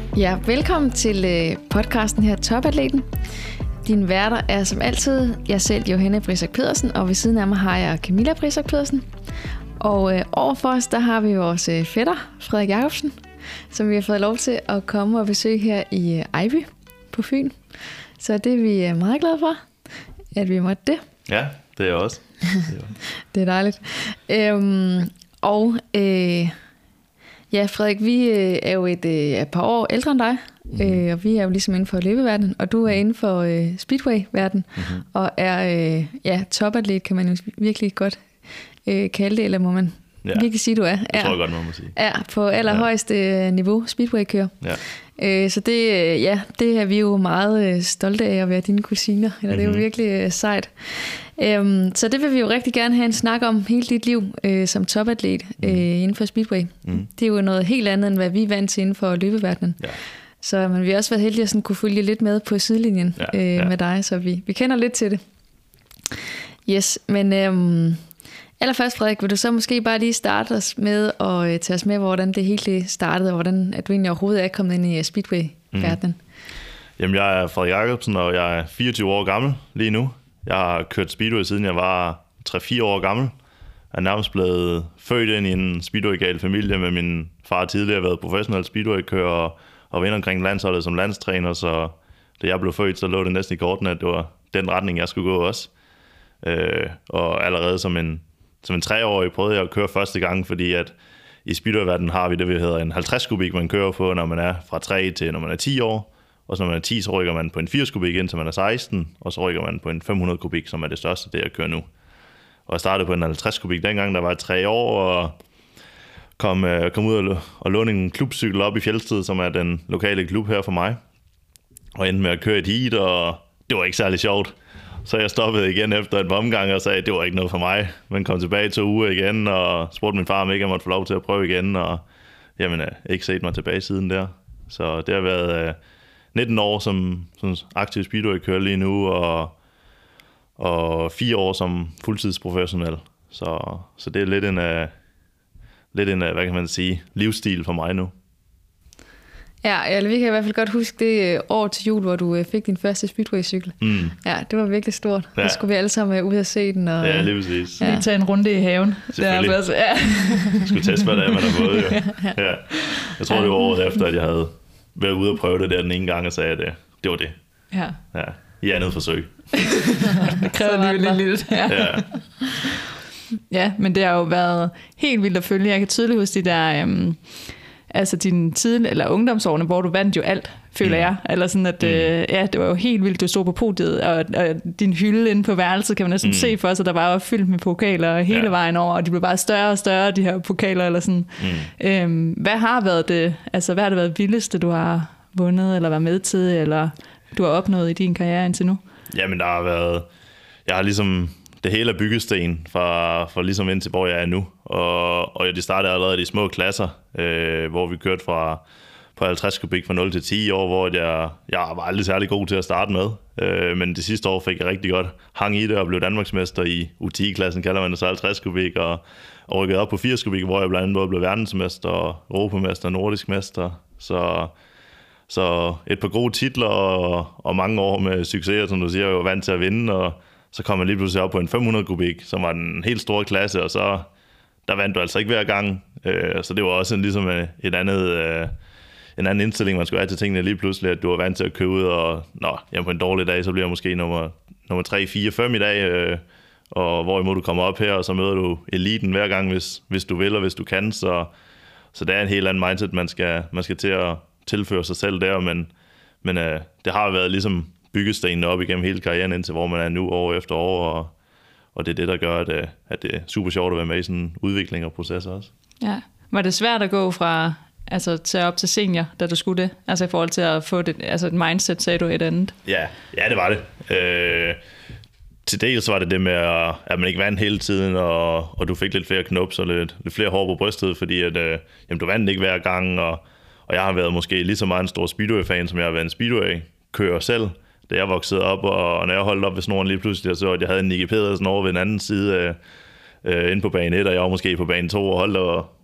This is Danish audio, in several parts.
Ja, velkommen til podcasten her, Topatleten. Dine værter er som altid jeg selv, Johanne Brisak Pedersen, og ved siden af mig har jeg Camilla Brisak Pedersen. Og overfor os, der har vi vores fætter, Frederik Jacobsen, som vi har fået lov til at komme og besøge her i Ejby på Fyn. Så det er vi meget glade for, at vi måtte det. Ja, det er jeg også. Det er dejligt. Ja, Frederik, vi er jo et par år ældre end dig, og vi er jo ligesom inden for løbeverdenen, og du er inden for speedway-verdenen, og er topatlet, kan man jo virkelig godt kalde det, eller må man virkelig sige, du er? Det tror jeg godt, man må sige. Ja, på allerhøjeste niveau speedway-kører. Ja. Så det er vi jo meget stolte af at være dine kusiner, eller det er jo virkelig sejt. Så det vil vi jo rigtig gerne have en snak om hele dit liv som topatlet inden for speedway. Det er jo noget helt andet, end hvad vi er vant til inden for løbeverdenen. Ja. Så man vil også være heldig at sådan kunne følge lidt med på sidelinjen med dig, så vi kender lidt til det. Yes, men allerførst, Frederik, vil du så måske bare lige starte os med at tage os med, hvordan det hele startede, og hvordan at du egentlig overhovedet er kommet ind i speedway-verdenen? Jamen, jeg er Frederik Jacobsen, og jeg er 24 år gammel lige nu. Jeg har kørt speedway, siden jeg var 3-4 år gammel. Jeg er nærmest blevet født ind i en speedway-gal familie, med min far tidligere været professionel speedway-kører og vendt omkring landsholdet som landstræner, så da jeg blev født, så lå det næsten i kortene, at det var den retning, jeg skulle gå også. Og allerede som en 3-årig prøvede jeg at køre første gang, fordi at i speedway-verdenen har vi det, vi hedder en 50 kubik, man kører på, når man er fra 3 til når man er 10 år. Og så når man er 10, så rykker man på en 80 kubik, indtil man er 16, og så rykker man på en 500 kubik, som er det største, det jeg kører nu. Og jeg startede på en 50 kubik dengang, der var 3 år, og kom ud og låne en klubcykel op i Fjeldsted, som er den lokale klub her for mig. Og endte med at køre et heat, og det var ikke særlig sjovt. Så jeg stoppede igen efter et par omgang og sagde, at det var ikke noget for mig. Men kom tilbage 2 uger igen, og spurgte min far, om ikke jeg måtte få lov til at prøve igen. Og jamen, ikke set mig tilbage siden der. Så det har været 19 år som aktiv speedway-kører lige nu, og 4 år som fuldtidsprofessionel. Så det er lidt en, hvad kan man sige, livsstil for mig nu. Ja, vi kan i hvert fald godt huske det år til jul, hvor du fik din første speedway-cykel. Ja, det var virkelig stort. Ja. Så skulle vi alle sammen ud og se den. Og, ja, lige præcis. Ja. Lige tage en runde i haven. Selvfølgelig. Jeg skulle teste, hvad det er, man har fået. Jo. Ja. Jeg tror, det var året efter, at jeg havde været ude og prøve det der den ene gang, og sagde, at det var det. Ja. I andet forsøg. Det kræver alligevel lidt. Ja. Ja, men det har jo været helt vildt at følge. Jeg kan tydeligt huske de der... altså din tid eller ungdomsårene, hvor du vandt jo alt, føler jeg. Eller sådan at, det var jo helt vildt, du stod på podiet, og din hylde inde på værelset, kan man næsten se for sig, der var jo fyldt med pokaler hele vejen over, og de blev bare større og større, de her pokaler, eller sådan. Hvad har det været vildeste, du har vundet, eller været med til, eller du har opnået i din karriere indtil nu? Jamen, der har været... Jeg har ligesom... Det hele er byggesten fra ligesom ind til, hvor jeg er nu. Og det startede allerede i de små klasser, hvor vi kørte på 50 kubik fra 0 til 10 år, hvor jeg var aldrig særlig god til at starte med. Men det sidste år fik jeg rigtig godt hang i det og blev Danmarksmester i U10-klassen, kalder man det så 50 kubik, og rykkede op på 80 kubik, hvor jeg blandt andet både blev verdensmester, europamester og nordisk mester. Så et par gode titler og mange år med succeser, som du siger, jeg var vant til at vinde, og så kom jeg lige pludselig op på en 500 kubik, som var den helt store klasse, og så der vandt du altså ikke hver gang. Så det var også ligesom en anden indstilling, man skulle have til tingene lige pludselig, at du var vant til at køre ud, og på en dårlig dag, så bliver jeg måske nummer 3, 4, 5 i dag, og hvorimod du kommer op her, og så møder du eliten hver gang, hvis du vil, og hvis du kan. Så det er en helt anden mindset, man skal til at tilføre sig selv der, men det har været ligesom byggestenene op igennem hele karrieren indtil hvor man er nu år efter år, og det er det, der gør, at det er super sjovt at være med i sådan en udvikling og proces også. Ja. Var det svært at gå fra til op til senior, da du skulle det? Altså i forhold til at få det, et mindset, sagde du et andet? Ja, det var det. Til dels var det med, at man ikke vandt hele tiden, og du fik lidt flere knops og lidt flere hår på brystet, fordi at, du vandt ikke hver gang, og jeg har været måske lige så meget en stor Speedway-fan, som jeg har været en Speedway-kører selv. Da jeg voksede op, og når jeg holdt op ved snoren lige pludselig, så at jeg havde en Nicky Pedersen over ved den anden side inde på bane 1, og jeg var måske på bane 2 og holdt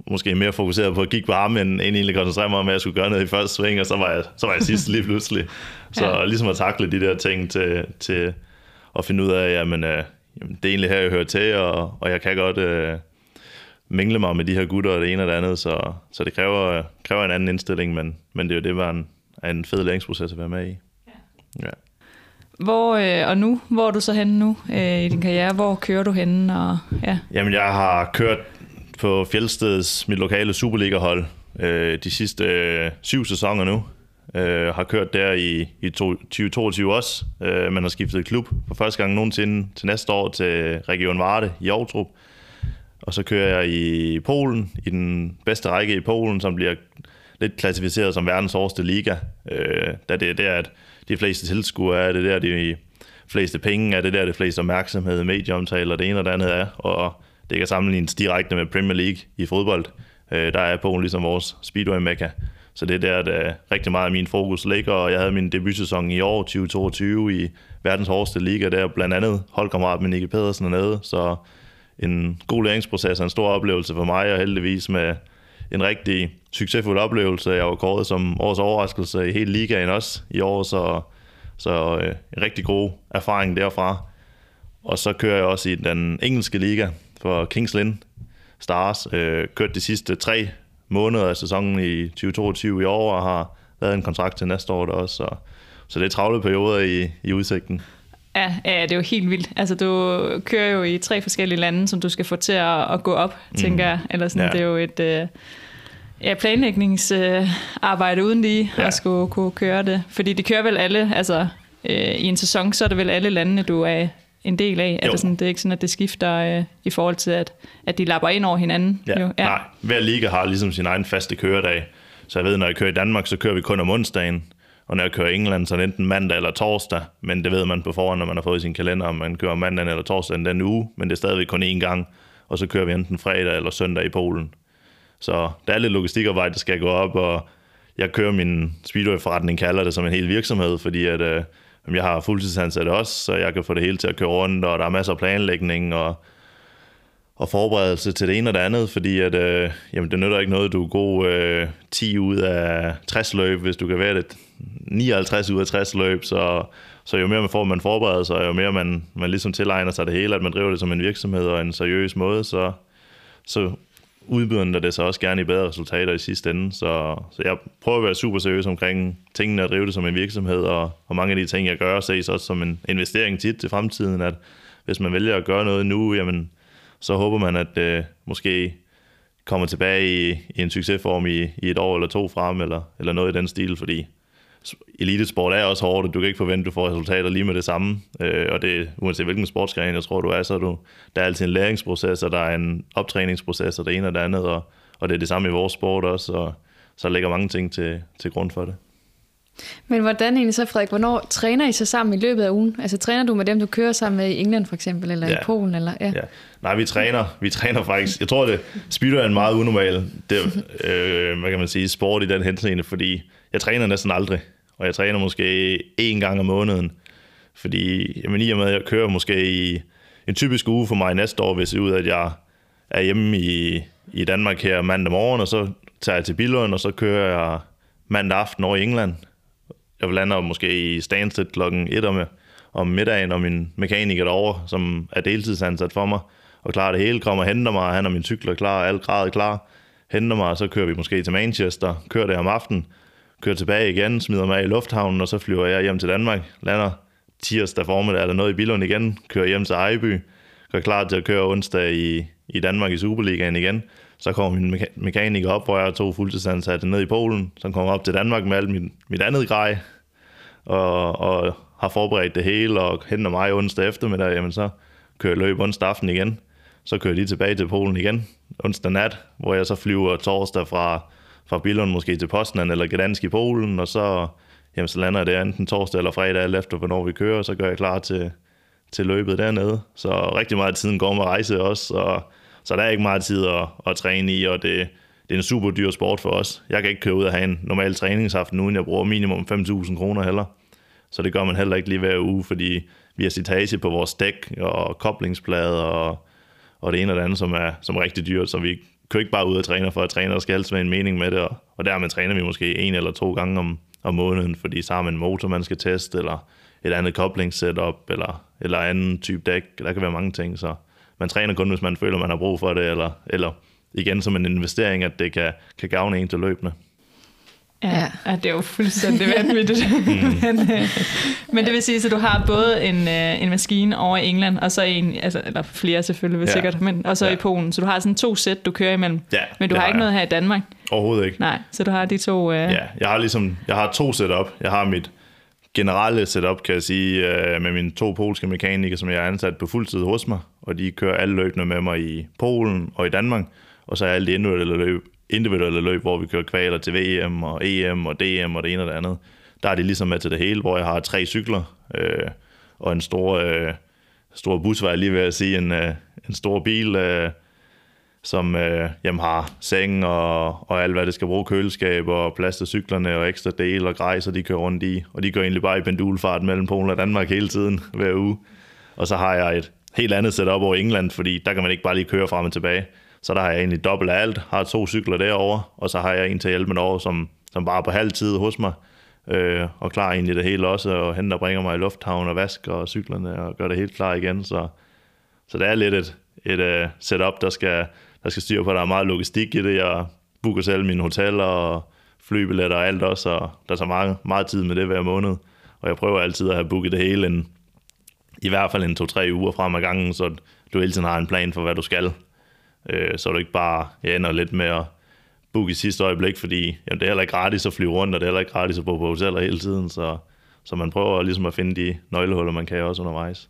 måske mere fokuseret på at kigge på ham, end egentlig koncentrere mig om, at jeg skulle gøre noget i første sving, og så var jeg sidst lige pludselig. Så ligesom at takle de der ting til at finde ud af, jamen, det er egentlig her, jeg hører til, og jeg kan godt mingle mig med de her gutter og det ene og det andet, så det kræver en anden indstilling, men det er jo det, var en fed læringsproces at være med i. Ja. Hvor er du så henne nu i din karriere? Hvor kører du henne? Jamen, jeg har kørt på Fjeldsteds, mit lokale Superliga-hold, de sidste 7 sæsoner nu. Har kørt der i 2022 også, men har skiftet klub for første gang nogensinde til næste år til Region Varde i Ovtrup. Og så kører jeg i Polen, i den bedste række i Polen, som bliver lidt klassificeret som verdens hårdeste liga, da det er der, at de fleste tilskuere er, det der de fleste penge er, det der de fleste opmærksomhed, medieomtale og det ene og det andet er, og det kan sammenlignes direkte med Premier League i fodbold. Der er Polen ligesom vores Speedway-mekka, så det er der rigtig meget af min fokus ligger, og jeg havde min debutsæson i år, 2022, i verdens hårdeste liga, der blandt andet holdkammerat med Nicky Pedersen dernede, så en god læringsproces og en stor oplevelse for mig, og heldigvis med en rigtig succesfuld oplevelse. Jeg var kåret som årets overraskelse i hele ligaen også i år, så en rigtig god erfaring derfra. Og så kører jeg også i den engelske liga for Kings Lynn Stars. Kørt de sidste 3 måneder af sæsonen i 2022 i år, og har lavet en kontrakt til næste år der også. Så det er travle perioder i udsigten. Ja, det er jo helt vildt. Altså, du kører jo i 3 forskellige lande, som du skal få til at gå op, tænker jeg. Eller sådan, det er jo et planlægningsarbejde uden lige at skulle kunne køre det. Fordi de kører vel alle, altså i en sæson, så er det vel alle landene, du er en del af. Er det, sådan, det er ikke sådan, at det skifter i forhold til, at de lapper ind over hinanden? Ja. Jo. Ja. Nej, hver liga har ligesom sin egen faste køredag. Så jeg ved, når jeg kører i Danmark, så kører vi kun om onsdagen. Og når jeg kører i England, så er det enten mandag eller torsdag, men det ved man på forhånd, når man har fået sin kalender, om man kører mandag eller torsdag den uge, men det er stadigvæk kun 1 gang, og så kører vi enten fredag eller søndag i Polen. Så der er lidt logistikarbejde, der skal gå op, og jeg kører min Speedway-forretning, kalder det som en hel virksomhed, fordi at, jeg har fuldtidsansatte også, så jeg kan få det hele til at køre rundt, og der er masser af planlægning og forberedelse til det ene og det andet, fordi at, det nytter ikke noget, du er god 10 ud af 60 løb, hvis du kan være det 59 ud af 60 løb, så jo mere man forbereder sig, jo mere man ligesom tilegner sig det hele, at man driver det som en virksomhed og en seriøs måde, så udbyder det så også gerne i bedre resultater i sidste ende. Så jeg prøver at være super seriøs omkring tingene og drive det som en virksomhed, og mange af de ting, jeg gør, ses også som en investering tit til fremtiden, at hvis man vælger at gøre noget nu, jamen, så håber man, at det måske kommer tilbage i en succesform i 1 år eller 2 frem, eller noget i den stil, fordi elitesport er også hårdt, og du kan ikke forvente, at du får resultater lige med det samme, og det er uanset hvilken sportsgren, jeg tror, du er, der er altid en læringsproces, og der er en optræningsproces, og det ene og det andet, og det er det samme i vores sport også, og så ligger mange ting til grund for det. Men hvordan egentlig så, Frederik, hvornår træner I så sammen i løbet af ugen? Altså træner du med dem, du kører sammen med i England for eksempel, eller i Polen? Eller, ja. Nej, vi træner faktisk. Jeg tror, Speedway er en meget unormal hvad kan man sige, sport i den henseende, fordi jeg træner næsten aldrig, og jeg træner måske 1 gang om måneden, fordi jamen, i og med, at jeg kører måske i en typisk uge for mig næste år, hvis jeg ud, at jeg er hjemme i Danmark her mandag morgen, og så tager jeg til Billund, og så kører jeg mandag aften over i England. Jeg lander måske i Stansted klokken 1 om middagen, og min mekaniker derovre, som er deltidsansat for mig, og klarer det hele, kommer og henter mig, han og min cykler klar, alt gradet klar, henter mig, og så kører vi måske til Manchester, kører det om aftenen, kører tilbage igen, smider mig i lufthavnen, og så flyver jeg hjem til Danmark, lander tirsdag formiddag, er der noget i Billund igen, kører hjem til Ejby, gør klar til at køre onsdag i Danmark i Superligaen igen. Så kommer min mekaniker op, hvor jeg er 2 fuldtidsansatte ned i Polen, så kommer op til Danmark med alt mit andet grej, og har forberedt det hele, og henter mig onsdag eftermiddag, jamen så kører jeg løb onsdag aften igen, så kører de tilbage til Polen igen, onsdag nat, hvor jeg så flyver torsdag fra Billund måske til Poznan eller Gdansk i Polen, og så lander jeg der enten torsdag eller fredag, alt efter hvornår vi kører, og så gør jeg klar til løbet dernede. Så rigtig meget tiden går med rejse også, så der er ikke meget tid at træne i, og det er en super dyr sport for os. Jeg kan ikke køre ud og have en normal træningsaften, uden jeg bruger minimum 5.000 kroner heller. Så det gør man heller ikke lige hver uge, fordi vi har slitage på vores dæk og koblingsplader og det ene og det andet, som er rigtig dyrt, så vi kører ikke bare ud og træner for at træne, der skal altid være en mening med det, og dermed træner vi måske 1 eller 2 gange om måneden, fordi så har man en motor, man skal teste, eller et andet koblingssetup, eller anden type dæk. Der kan være mange ting, så man træner kun, hvis man føler, man har brug for det, eller igen som en investering, at det kan gavne en til løbende. Ja, det er jo fuldstændig vanvittigt. Men det vil sige, at du har både en maskine over i England, og så en, altså, eller flere selvfølgelig, sikkert, men og så i Polen. Så du har sådan 2 sæt, du kører imellem. Ja, men du har ikke noget her i Danmark? Overhovedet ikke. Nej, så du har de 2... Ja, jeg har 2 setup. Jeg har mit generelle setup, kan jeg sige, med mine 2 polske mekanikere, som jeg er ansat på fuldtid hos mig, og de kører alle løbende med mig i Polen og i Danmark, og så er alle de individuelle løb, hvor vi kører kvaler til VM og EM og DM og det ene og det andet. Der er de ligesom med til det hele, hvor jeg har 3 cykler og en stor busvej, lige ved at sige, en stor bil, som har seng og alt, hvad det skal bruge, køleskab og plads til cyklerne og ekstra del og grejser, de kører rundt i. Og de kører egentlig bare i pendulfart mellem Polen og Danmark hele tiden, hver uge. Og så har jeg et helt andet setup over England, fordi der kan man ikke bare lige køre frem og tilbage. Så der har jeg egentlig dobbelt af alt, har 2 cykler derovre, og så har jeg en til at hjælpe mig over, som bare er på halv tid hos mig, og klar egentlig det hele også, og henter og bringer mig i lufthavn og vasker cyklerne og gør det helt klar igen. Så det er lidt et setup, der skal styre på. Der er meget logistik i det. Jeg booker selv mine hoteller og flybilletter og alt også, og der er så meget tid med det hver måned. Og jeg prøver altid at have booket det hele i hvert fald 2-3 uger frem ad gangen, så du hele tiden har en plan for, hvad du skal. Så du ikke bare ender lidt med at booke i sidste øjeblik, fordi det er heller ikke gratis at flyve rundt, og det er heller ikke gratis at bo på hoteller hele tiden, så man prøver ligesom at finde de nøglehuller, man kan også undervejs.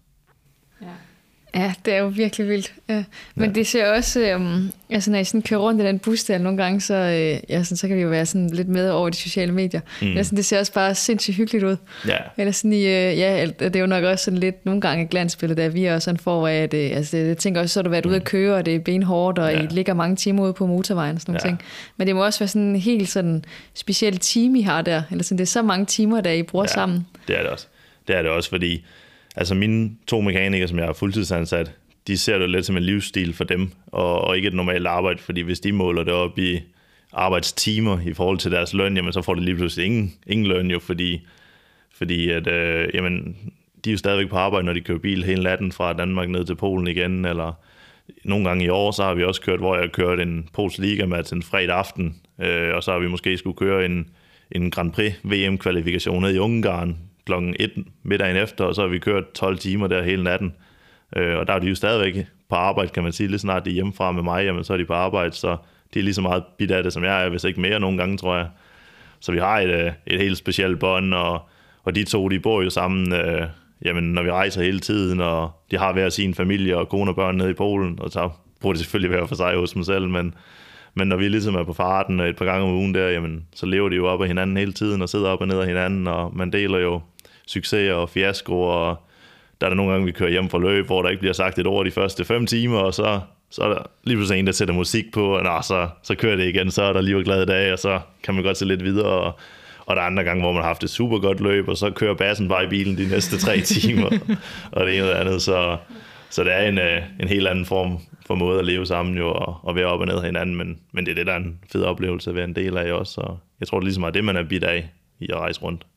Ja, det er jo virkelig vildt. Ja. Men det ser også, altså når I sådan kører rundt i den bus der nogle gange, så kan vi jo være sådan lidt med over de sociale medier. Men sådan, det ser også bare sindssygt hyggeligt ud. Ja. Eller sådan det er jo nok også sådan lidt nogle gange et glansbillede, der vi også sådan får af, at altså, jeg tænker også, så har du været ude at køre, og det er benhårdt, og I ligger mange timer ude på motorvejen og sådan nogle ting. Men det må også være sådan en helt sådan speciel team, I har der. Eller sådan, det er så mange timer, der I bruger sammen. Det er det også. Det er det også, fordi altså mine 2 mekanikere, som jeg har fuldtidsansat, de ser det lidt som en livsstil for dem, og ikke et normalt arbejde, fordi hvis de måler det op i arbejdstimer i forhold til deres løn, jamen så får de lige pludselig ingen løn jo, fordi at, jamen, de er jo stadigvæk på arbejde, når de kører bil hele natten fra Danmark ned til Polen igen, eller nogle gange i år, så har vi også kørt, hvor jeg har kørt en polsk ligamatch en fredag aften, og så har vi måske skulle køre en Grand Prix VM-kvalifikation ned i Ungarn, klokken 1 middagen efter, og så har vi kørt 12 timer der hele natten. Og der er de jo stadigvæk på arbejde, kan man sige. Lige snart de er hjemmefra med mig, jamen, så er de på arbejde, så de er lige så meget bidt af det, som jeg er, hvis ikke mere nogle gange, tror jeg. Så vi har et helt specielt bånd, og de 2, de bor jo sammen, jamen, når vi rejser hele tiden, og de har hver sin familie og kone og børn nede i Polen, og så bor de selvfølgelig hver for sig hos dem selv, men når vi ligesom er på farten et par gange om ugen der, jamen, så lever de jo op af hinanden hele tiden, og sidder op og ned af hinanden, og man deler jo succeser og fiaskoer, og der er der nogle gange, vi kører hjem fra løb, hvor der ikke bliver sagt et ord de første 5 timer, og så er der lige pludselig en, der sætter musik på, og så kører det igen, så er der lige en glad dag, og så kan man godt se lidt videre, og der er andre gange, hvor man har haft et super godt løb, og så kører bassen bare i bilen de næste 3 timer, og det ene eller andet, så det er en helt anden form for måde at leve sammen jo, og være op og ned af hinanden, men det er det, der er en fed oplevelse at være en del af også, og jeg tror, det ligesom er det, man er bidt af i at rejse rundt.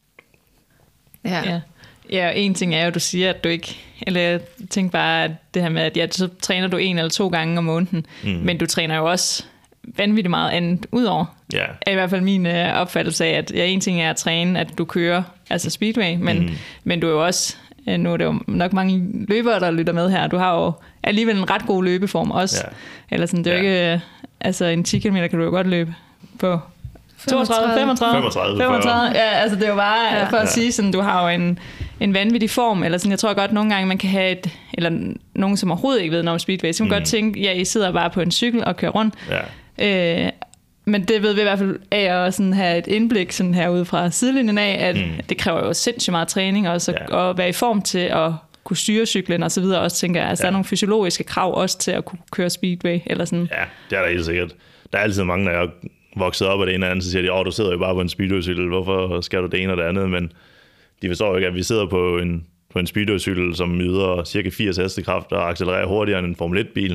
Ja, og en ting er jo, du siger, at du ikke, eller jeg tænker bare, at det her med, at så træner du 1 eller 2 gange om måneden, men du træner jo også vanvittigt meget andet udover. Yeah. Er i hvert fald min opfattelse af, at en ting er at træne, at du kører, altså speedway, men du er jo også, nu er det jo nok mange løbere, der lytter med her, du har jo alligevel en ret god løbeform også. Yeah. Eller sådan, det er jo ikke, altså en 10 km kan du jo godt løbe på 32, 35. Ja, altså det er jo bare for at sige sådan, du har jo en vanvittig form, eller sådan, jeg tror godt nogle gange man kan have eller nogen som overhovedet ikke ved noget om speedway, så man godt tænke, ja, I sidder bare på en cykel og kører rundt. Ja. Men det ved vi i hvert fald af at sådan have et indblik sådan herude fra sidelinjen af, at det kræver jo sindssygt meget træning også, at være i form til at kunne styre cyklen og så videre også, tænker jeg. Altså der er nogle fysiologiske krav også til at kunne køre speedway eller sådan. Ja, det er der helt sikkert. Der er altid mange, der er vokset op af det ene eller andet, så siger de, du sidder jo bare på en speedwaycykel, hvorfor skal du det ene og det andet? Men de forstår jo ikke, at vi sidder på en speedwaycykel, som yder cirka 80 hestekræfter og accelererer hurtigere end en Formel 1-bil.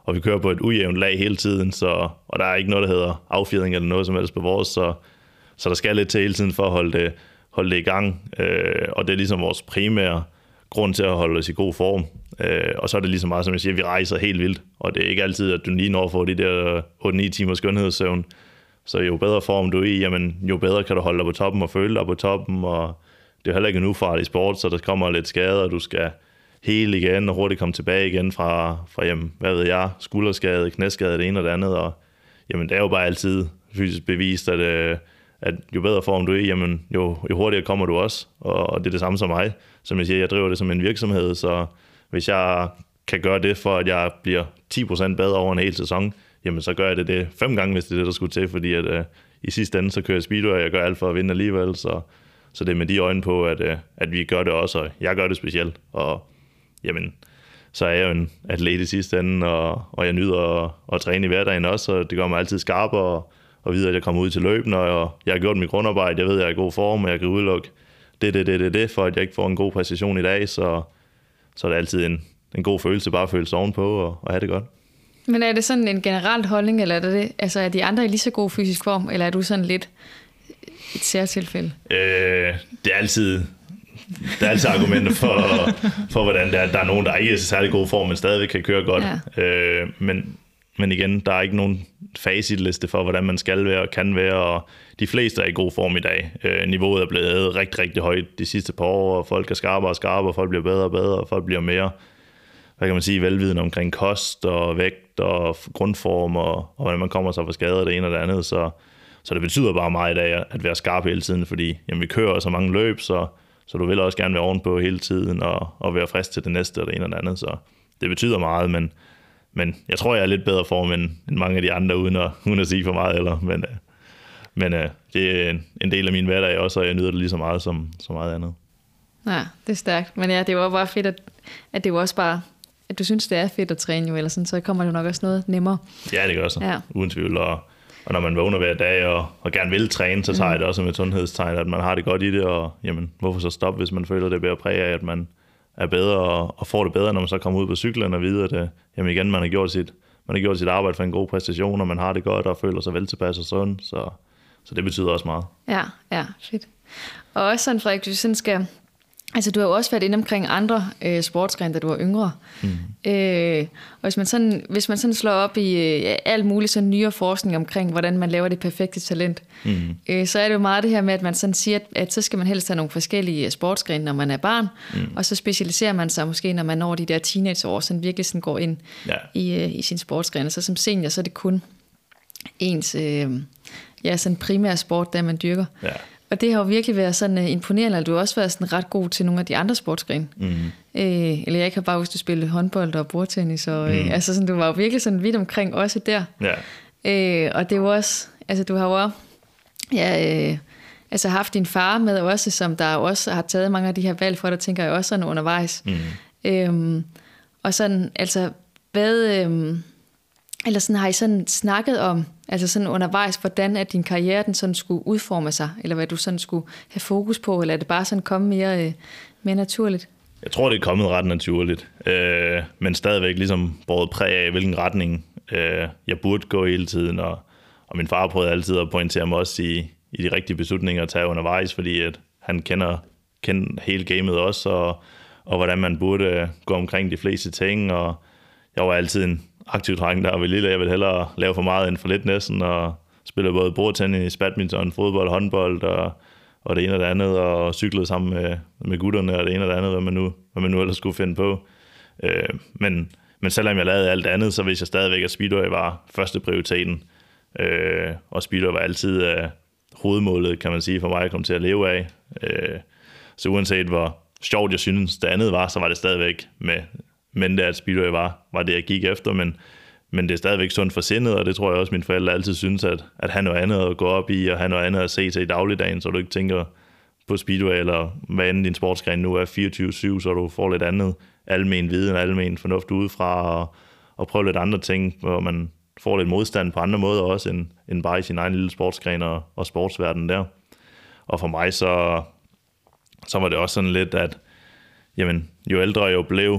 og vi kører på et ujævnt lag hele tiden, og der er ikke noget, der hedder affjedring eller noget som helst på vores, så der skal lidt til hele tiden for at holde det i gang, og det er ligesom vores primære grund til at holde os i god form. Og så er det ligesom meget, som jeg siger, vi rejser helt vildt, og det er ikke altid, at du lige når for de der 8-9 timers skønhedssøvn. Så jo bedre form du er i, jamen, jo bedre kan du holde dig på toppen og føle dig på toppen, og det er heller ikke en ufarlig sport, så der kommer lidt skader, og du skal hele igen og hurtigt komme tilbage igen fra jamen, hvad ved jeg, skulderskade, knæskade, det ene og det andet, og jamen, det er jo bare altid fysisk bevist, at jo bedre form du er i, jamen, jo hurtigere kommer du også, og det er det samme som mig. Som jeg siger, jeg driver det som en virksomhed, så hvis jeg kan gøre det for, at jeg bliver 10% bedre over en hel sæson, jamen så gør jeg det 5 gange, hvis det er det, der skulle til, fordi at i sidste ende, så kører jeg speedway, og jeg gør alt for at vinde alligevel, så det er med de øjne på, at vi gør det også, og jeg gør det specielt, og jamen, så er jeg jo en atlet i sidste ende, og jeg nyder at træne i hverdagen også, og det gør mig altid skarpere, og vide, at jeg kommer ud til løbende, og jeg har gjort mit grundarbejde, jeg ved, at jeg er i god form, og jeg kan udelukke det, for at jeg ikke får en god præcision i dag, så er det altid en god følelse, bare at føle sig ovenpå og have det godt. Men er det sådan en generelt holdning, eller er de andre i lige så god fysisk form, eller er du sådan lidt et særtilfælde? Det er altid argumenter for hvordan det er. Der er nogen, der ikke er så særlig god form, men stadigvæk kan køre godt. Ja. Men igen, der er ikke nogen facitliste for, hvordan man skal være og kan være, og de fleste er i god form i dag. Niveauet er blevet rigtig, rigtig højt de sidste par år, og folk er skarpere og skarpere, og folk bliver bedre og bedre, og folk bliver mere, hvad kan man sige, velvidende omkring kost og vægt og grundform, og hvordan man kommer sig for skader det ene og det andet. Så det betyder bare meget i dag at være skarp hele tiden, fordi jamen, vi kører så mange løb, så du vil også gerne være ovenpå hele tiden, og være frisk til det næste og det ene og det andet. Så det betyder meget, men jeg tror, jeg er lidt bedre form end mange af de andre, uden at sige for meget. Men det er en del af min hverdag også, og jeg nyder det lige så meget som meget andet. Ja, det er stærkt. Men ja, det var bare fedt, at det var også bare, at du synes, det er fedt at træne jo, eller sådan, så kommer det jo nok også noget nemmere. Ja, det gør så. Ja. Uden tvivl. Og når man vågner hver dag og gerne vil træne, så tager jeg det også som et sundhedstegn, at man har det godt i det, og jamen, hvorfor så stoppe, hvis man føler, det bærer præg af, at man er bedre og får det bedre, når man så kommer ud på cyklen og videre, at jamen igen, man har gjort sit arbejde for en god præstation, og man har det godt og føler sig vel tilpas og sund, så det betyder også meget. Ja, fedt. Og også sådan, Frederik, du sådan skal... Altså, du har jo også været inde omkring andre sportsgrene, da du var yngre. Og hvis man sådan slår op i alt muligt sådan nyere forskning omkring, hvordan man laver det perfekte talent, så er det jo meget det her med, at man sådan siger, at så skal man helst have nogle forskellige sportsgrene, når man er barn, og så specialiserer man sig måske, når man når de der teenageår, sådan virkelig sådan går ind i sin sportsgrene. Så som senior, så er det kun ens sådan primær sport, der man dyrker. Ja. Og det har jo virkelig været sådan imponerende, at du har også været sådan ret god til nogle af de andre sportsgrene. Eller jeg kan bare huske, at du spillede håndbold og bordtennis, og altså sådan, du var jo virkelig sådan vidt omkring også der. Ja. Og det var også, altså du har jo også, haft din far med også, som der også har taget mange af de her valg for dig, tænker jeg også sådan undervejs. Og sådan, altså, eller sådan har I sådan snakket om, altså sådan undervejs, hvordan at din karriere den sådan skulle udforme sig, eller hvad du sådan skulle have fokus på, eller er det bare sådan komme mere naturligt? Jeg tror, det er kommet ret naturligt, men stadigvæk ligesom båret præg af, hvilken retning jeg burde gå hele tiden, og min far prøvede altid at pointere mig også i de rigtige beslutninger at tage undervejs, fordi at han kender hele gamet også, og hvordan man burde gå omkring de fleste ting, og jeg var altid en aktiv dreng, der var lille. Jeg ville hellere lave for meget end for lidt næsten, og spille både bordtennis, badminton, fodbold, håndbold og det ene og det andet, og cyklede sammen med gutterne og det ene og det andet, hvad man nu ellers skulle finde på. Men selvom jeg lavede alt andet, så vidste jeg stadigvæk, at speedway var første prioriteten. Og speedway var altid hovedmålet, kan man sige, for mig at komme til at leve af. Så uanset hvor sjovt jeg synes det andet var, så var det stadigvæk men det at speedway var det, jeg gik efter, men det er stadigvæk sundt for sindet, og det tror jeg også, mine forældre altid synes, at have noget andet at gå op i, og have noget andet at se til i dagligdagen, så du ikke tænker på speedway, eller hvad end din sportsgren nu er 24/7, så du får lidt andet almen viden, almen fornuft udefra, og prøve lidt andre ting, hvor man får lidt modstand på andre måder også, end bare i sin egen lille sportsgren og sportsverden der. Og for mig så var det også sådan lidt, at jamen, jo ældre jeg blev,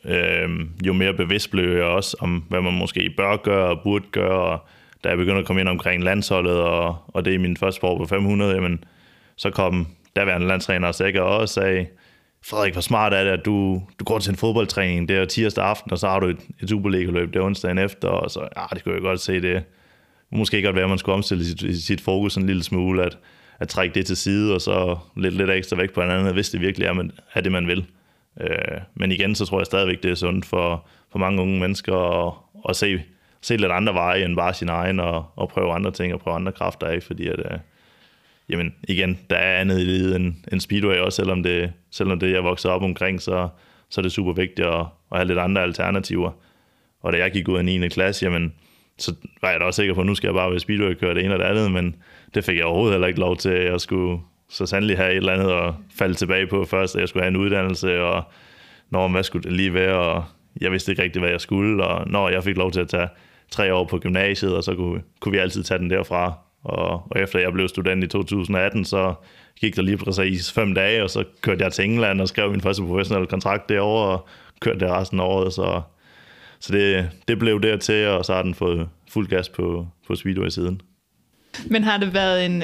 jo mere bevidst blev jeg også om, hvad man måske bør gøre og burde gøre. Og da jeg begyndte at komme ind omkring landsholdet, og det er min første år på 500, jamen, så kom daværende landstræner Sækker og sagde, Frederik, hvor smart er det, at du går til en fodboldtræning, det er tirsdag aften, og så har du et Superliga-løb, det er onsdagen efter, og så, det kunne jeg godt se, det måske godt være, at man skulle omstille sit fokus en lille smule, at trække det til side, og så lidt ekstra væk på hinanden, hvis det virkelig er det, man vil. Men igen, så tror jeg stadigvæk, det er sundt for mange unge mennesker at se lidt andre veje, end bare sin egen, og prøve andre ting, og prøve andre kræfter af, fordi at, jamen igen, der er andet i livet end speedway også, selvom det jeg voksede op omkring, så er det super vigtigt at have lidt andre alternativer. Og da jeg gik ud af 9. klasse, jamen, så var jeg da også sikker på, at nu skal jeg bare være speedway og køre det ene og det andet, men det fik jeg overhovedet heller ikke lov til. Jeg skulle så sandelig have et eller andet at falde tilbage på først, at jeg skulle have en uddannelse, og hvad skulle det lige være, og jeg vidste ikke rigtig, hvad jeg skulle, og når jeg fik lov til at tage 3 år på gymnasiet, og så kunne vi altid tage den derfra. Og efter jeg blev student i 2018, så gik der lige præcis 5 dage, og så kørte jeg til England og skrev min første professionelle kontrakt derovre, og kørte det resten af året, så det blev dertil, og så har den fået fuld gas på speedway siden. Men har det været en...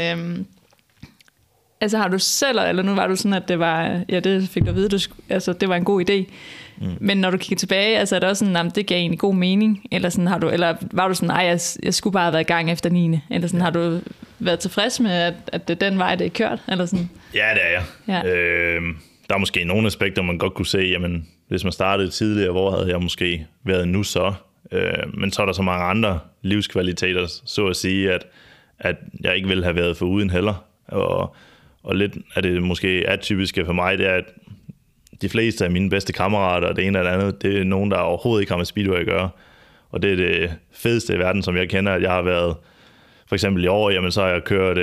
Altså har du selv, eller nu var du sådan, at det var... Ja, det fik du at vide, det var en god idé. Men når du kigger tilbage, altså er det også sådan, det gav egentlig god mening? Eller, sådan, eller var du sådan, jeg skulle bare have været i gang efter 9. Eller sådan, har du været tilfreds med, at det er den vej, det er kørt? Eller sådan? Ja, det er jeg. Ja. Der er måske nogle aspekter, man godt kunne se, jamen, hvis man startede tidligere, hvor havde jeg måske været nu så? Men så er der så mange andre livskvaliteter, så at sige, at jeg ikke ville have været for uden heller. Og lidt af det måske atypiske for mig, det er, at de fleste af mine bedste kammerater, og det ene eller andet, det er nogen, der overhovedet ikke har med speedway at gøre. Og det er det fedeste i verden, som jeg kender, at jeg har været, for eksempel i år, jamen så har jeg kørt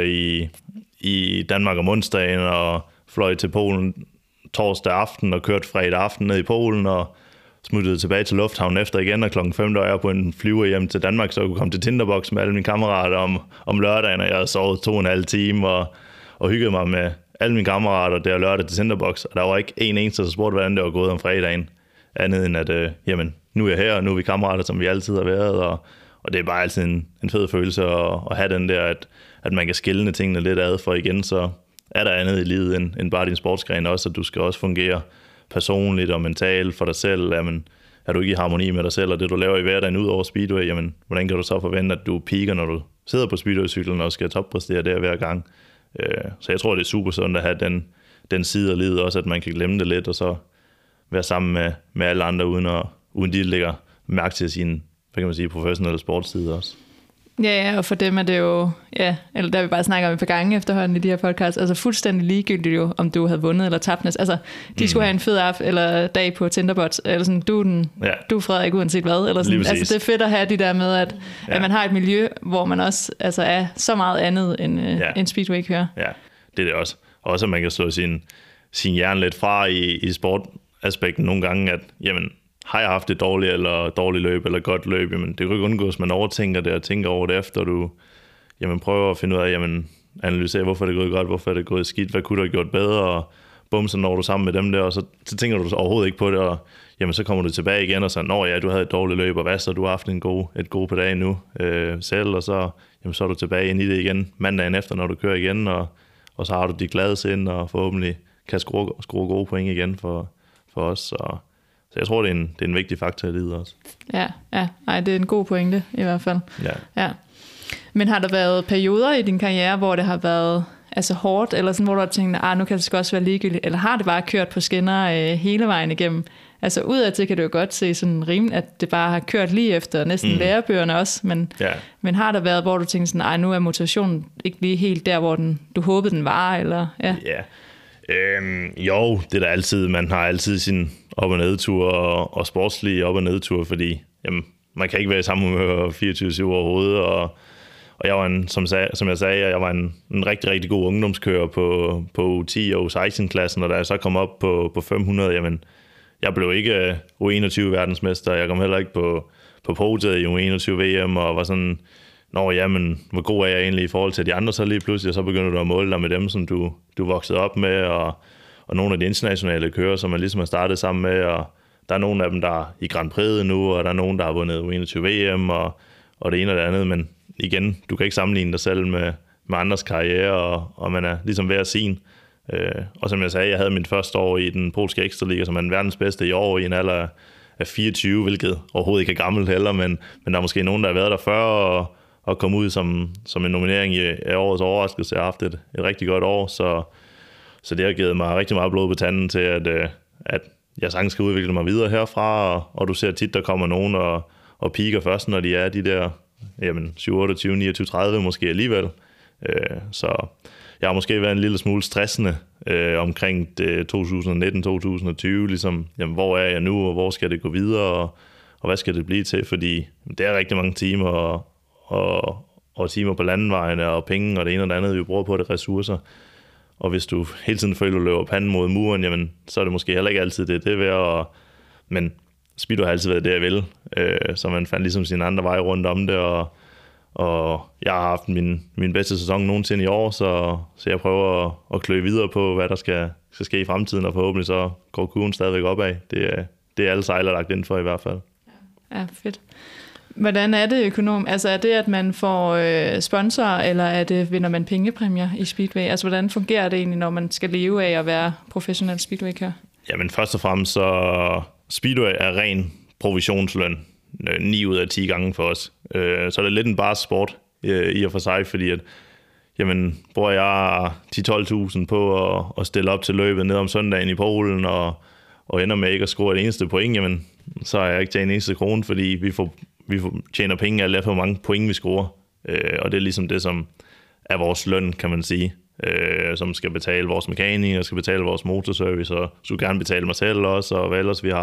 i Danmark om onsdagen, og fløj til Polen torsdag aften, og kørt fredag aften ned i Polen, og smuttede tilbage til lufthavnen efter igen, og klokken 5 der var jeg på en flyver hjem til Danmark, så jeg kunne komme til Tinderbox med alle mine kammerater om lørdagen, og jeg havde sovet 2,5 timer, og hyggede mig med alle mine kammerater der lørdag til Tinderbox, og der var ikke en eneste, der spurgte, hvordan det var gået om fredagen, andet end at, jamen, nu er jeg her, og nu er vi kammerater, som vi altid har været, og det er bare altid en fed følelse at have den der, at man kan skille tingene lidt ad, for igen, så er der andet i livet end bare din sportsgren også, at du skal også fungere personligt og mentalt for dig selv. Jamen, er du ikke i harmoni med dig selv, og det du laver i hverdagen ud over speedway, jamen, hvordan kan du så forvente, at du peaker, når du sidder på speedway-cyklen og skal toppræstere der hver gang? Så jeg tror, det er super sundt at have den side af livet også, at man kan glemme det lidt, og så være sammen med alle andre, uden de lægger mærke til sin, hvad kan man sige, professionelle sportsside også. Ja, og for dem er det jo, ja, eller der vi bare snakker om et par gange efterhånden i de her podcasts, altså fuldstændig ligegyldigt jo, om du havde vundet eller tabt næsten. Altså, de skulle have en fed aften eller dag på Tinderbox, eller sådan, du er Frederik uanset hvad, eller sådan. Altså, det er fedt at have de der med, at man har et miljø, hvor man også altså, er så meget andet end speedway kører. Ja, det er det også. Også at man kan slå sin hjerne lidt fra i sportaspekten nogle gange, at jamen, har jeg haft et dårligt løb eller godt løb, jamen det kan jo ikke undgås, man overtænker det og tænker over det efter, du prøver at finde ud af, analysere, hvorfor det er gået godt, hvorfor er det gået skidt, hvad kunne du have gjort bedre, og bum, så når du sammen med dem der, og så tænker du overhovedet ikke på det, og jamen, så kommer du tilbage igen og så, du havde et dårligt løb, og hvad så, du har haft et god på dagen nu selv, og så er du tilbage ind i det igen mandagen efter, når du kører igen, og så har du dit glade sind, og forhåbentlig kan skrue gode point igen for os, så jeg tror, det er en vigtig faktor i livet også. Ja. Ej, det er en god pointe i hvert fald. Ja. Men har der været perioder i din karriere, hvor det har været altså hårdt, eller sådan, hvor du har tænkt, nu kan det sgu også være ligegyldigt, eller har det bare kørt på skinner hele vejen igennem? Altså udadtil kan det jo godt se sådan rimeligt, at det bare har kørt lige efter næsten lærebøgerne også, men har der været, hvor du tænkte sådan, nu er motivationen ikke lige helt der, hvor du håbede den var, eller? Ja. Jo, det er der altid. Man har altid sin op- og nedtur og sportslige op- og nedtur, fordi man kan ikke være i samme humør 24/7 overhovedet, og jeg var som jeg sagde, jeg var en rigtig, rigtig god ungdomskører på U10 og U16-klassen, og da jeg så kom op på 500, jeg blev ikke U21-verdensmester, jeg kom heller ikke på podiet i U21-VM, og var sådan, hvor god er jeg egentlig i forhold til de andre, så lige pludselig, og så begynder du at måle dig med dem, som du voksede op med, og nogle af de internationale kører, som man ligesom har startet sammen med, og er nogle af dem, der er i Grand Prix nu, og der er nogen, der har vundet U21 VM, og det ene og det andet, men igen, du kan ikke sammenligne dig selv med andres karriere, og man er ligesom ved at sin. Og som jeg sagde, jeg havde min første år i den polske Ekstraliga, som er den verdens bedste i år, i en alder af 24, hvilket overhovedet ikke er gammelt heller, men der er måske nogen, der har været der før, og komme ud som en nominering i årets overraskelse. Jeg har haft et rigtig godt år, så det har givet mig rigtig meget blod på tanden til, at jeg sagtens skal udvikle mig videre herfra, og du ser tit, der kommer nogen og piker først, når de er de der 7, 28, 29, 30 måske alligevel. Så jeg har måske været en lille smule stressende omkring 2019-2020, ligesom, hvor er jeg nu, og hvor skal det gå videre, og hvad skal det blive til, fordi det er rigtig mange timer, og timer på landevejene, og penge, og det ene og det andet, vi bruger på det, ressourcer. Og hvis du hele tiden føler, du løber panden mod muren, jamen, så er det måske heller ikke altid det værd, men speedo har altid været det, jeg vil, så man fandt ligesom sin andre vej rundt om det, og jeg har haft min bedste sæson nogensinde i år, så jeg prøver at klø videre på, hvad der skal ske i fremtiden, og forhåbentlig så går kurven stadigvæk opad. Det er alle sejler lagt ind for i hvert fald. Ja, fedt. Hvordan er det økonom? Altså er det, at man får sponsorer, eller vinder man pengepræmier i Speedway? Altså hvordan fungerer det egentlig, når man skal leve af at være professionel Speedway-kører? Jamen først og fremmest, så Speedway er ren provisionsløn 9 ud af 10 gange for os. Så er det lidt en bare sport i og for sig, fordi at, jamen, bruger jeg 10-12.000 på at stille op til løbet ned om søndagen i Polen, og ender med ikke at score det eneste point, jamen, så har jeg ikke tjent en eneste krone, fordi vi tjener penge alt efter, hvor mange point vi scorer. Og det er ligesom det, som er vores løn, kan man sige. Som skal betale vores mekanikere, skal betale vores motorservice, og skulle gerne betale mig selv også, og hvad ellers vi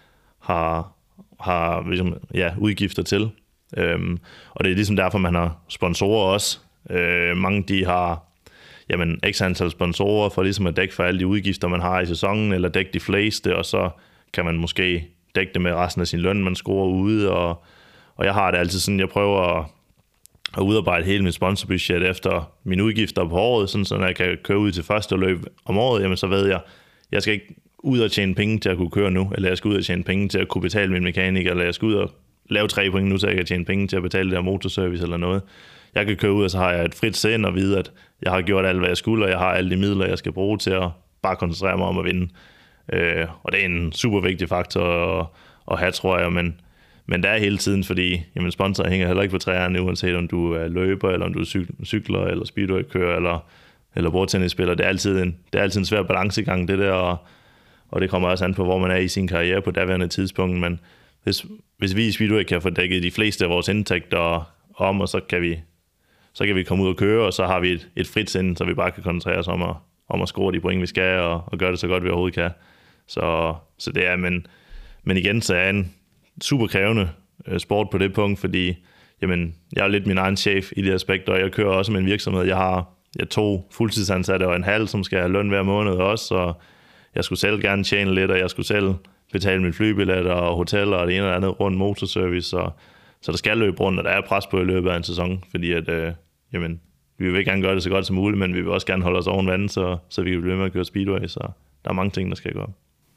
har ligesom, udgifter til. Og det er ligesom derfor, man har sponsorer også. Mange de har x antal sponsorer for ligesom at dække for alle de udgifter, man har i sæsonen, eller dække de fleste, og så kan man måske dække det med resten af sin løn, man scorer ude. Og jeg har det altid sådan, jeg prøver at udarbejde hele mit sponsorbudget efter mine udgifter på året, sådan så når jeg kan køre ud til første løb om året, jamen så ved jeg skal ikke ud og tjene penge til at kunne køre nu, eller jeg skal ud og tjene penge til at kunne betale min mekanik, eller jeg skal ud og lave 3 point nu, så jeg kan tjene penge til at betale det her motorservice eller noget. Jeg kan køre ud, og så har jeg et frit sind og vide, at jeg har gjort alt, hvad jeg skulle, og jeg har alle de midler, jeg skal bruge til at bare koncentrere mig om at vinde. Og det er en super vigtig faktor at have, tror jeg, men det er hele tiden, fordi sponsorer hænger heller ikke på træerne, uanset om du er løber, eller om du er cykler, eller speedway-kører, eller bordtennisspiller. Det er altid en svær balancegang, det der, og det kommer også an på, hvor man er i sin karriere på daværende tidspunkt, men hvis vi i Speedway kan få dækket de fleste af vores indtægter om, og så kan vi komme ud og køre, og så har vi et frit sind, så vi bare kan koncentrere os om at score de point, vi skal, og gøre det så godt, vi overhovedet kan. Så det er, men igen, så er en super krævende sport på det punkt, fordi jeg er lidt min egen chef i det aspekt, og jeg kører også med en virksomhed. Jeg har 2 fuldtidsansatte og en halv, som skal have løn hver måned også, og jeg skulle selv gerne tjene lidt, og jeg skulle selv betale mine flybilletter og hoteller og det ene eller andet rundt motorservice, så der skal løbe rundt, og der er pres på i løbet af en sæson, fordi at, vi vil gerne gøre det så godt som muligt, men vi vil også gerne holde os oven vand, så vi kan blive med at køre speedway, så der er mange ting, der skal gå.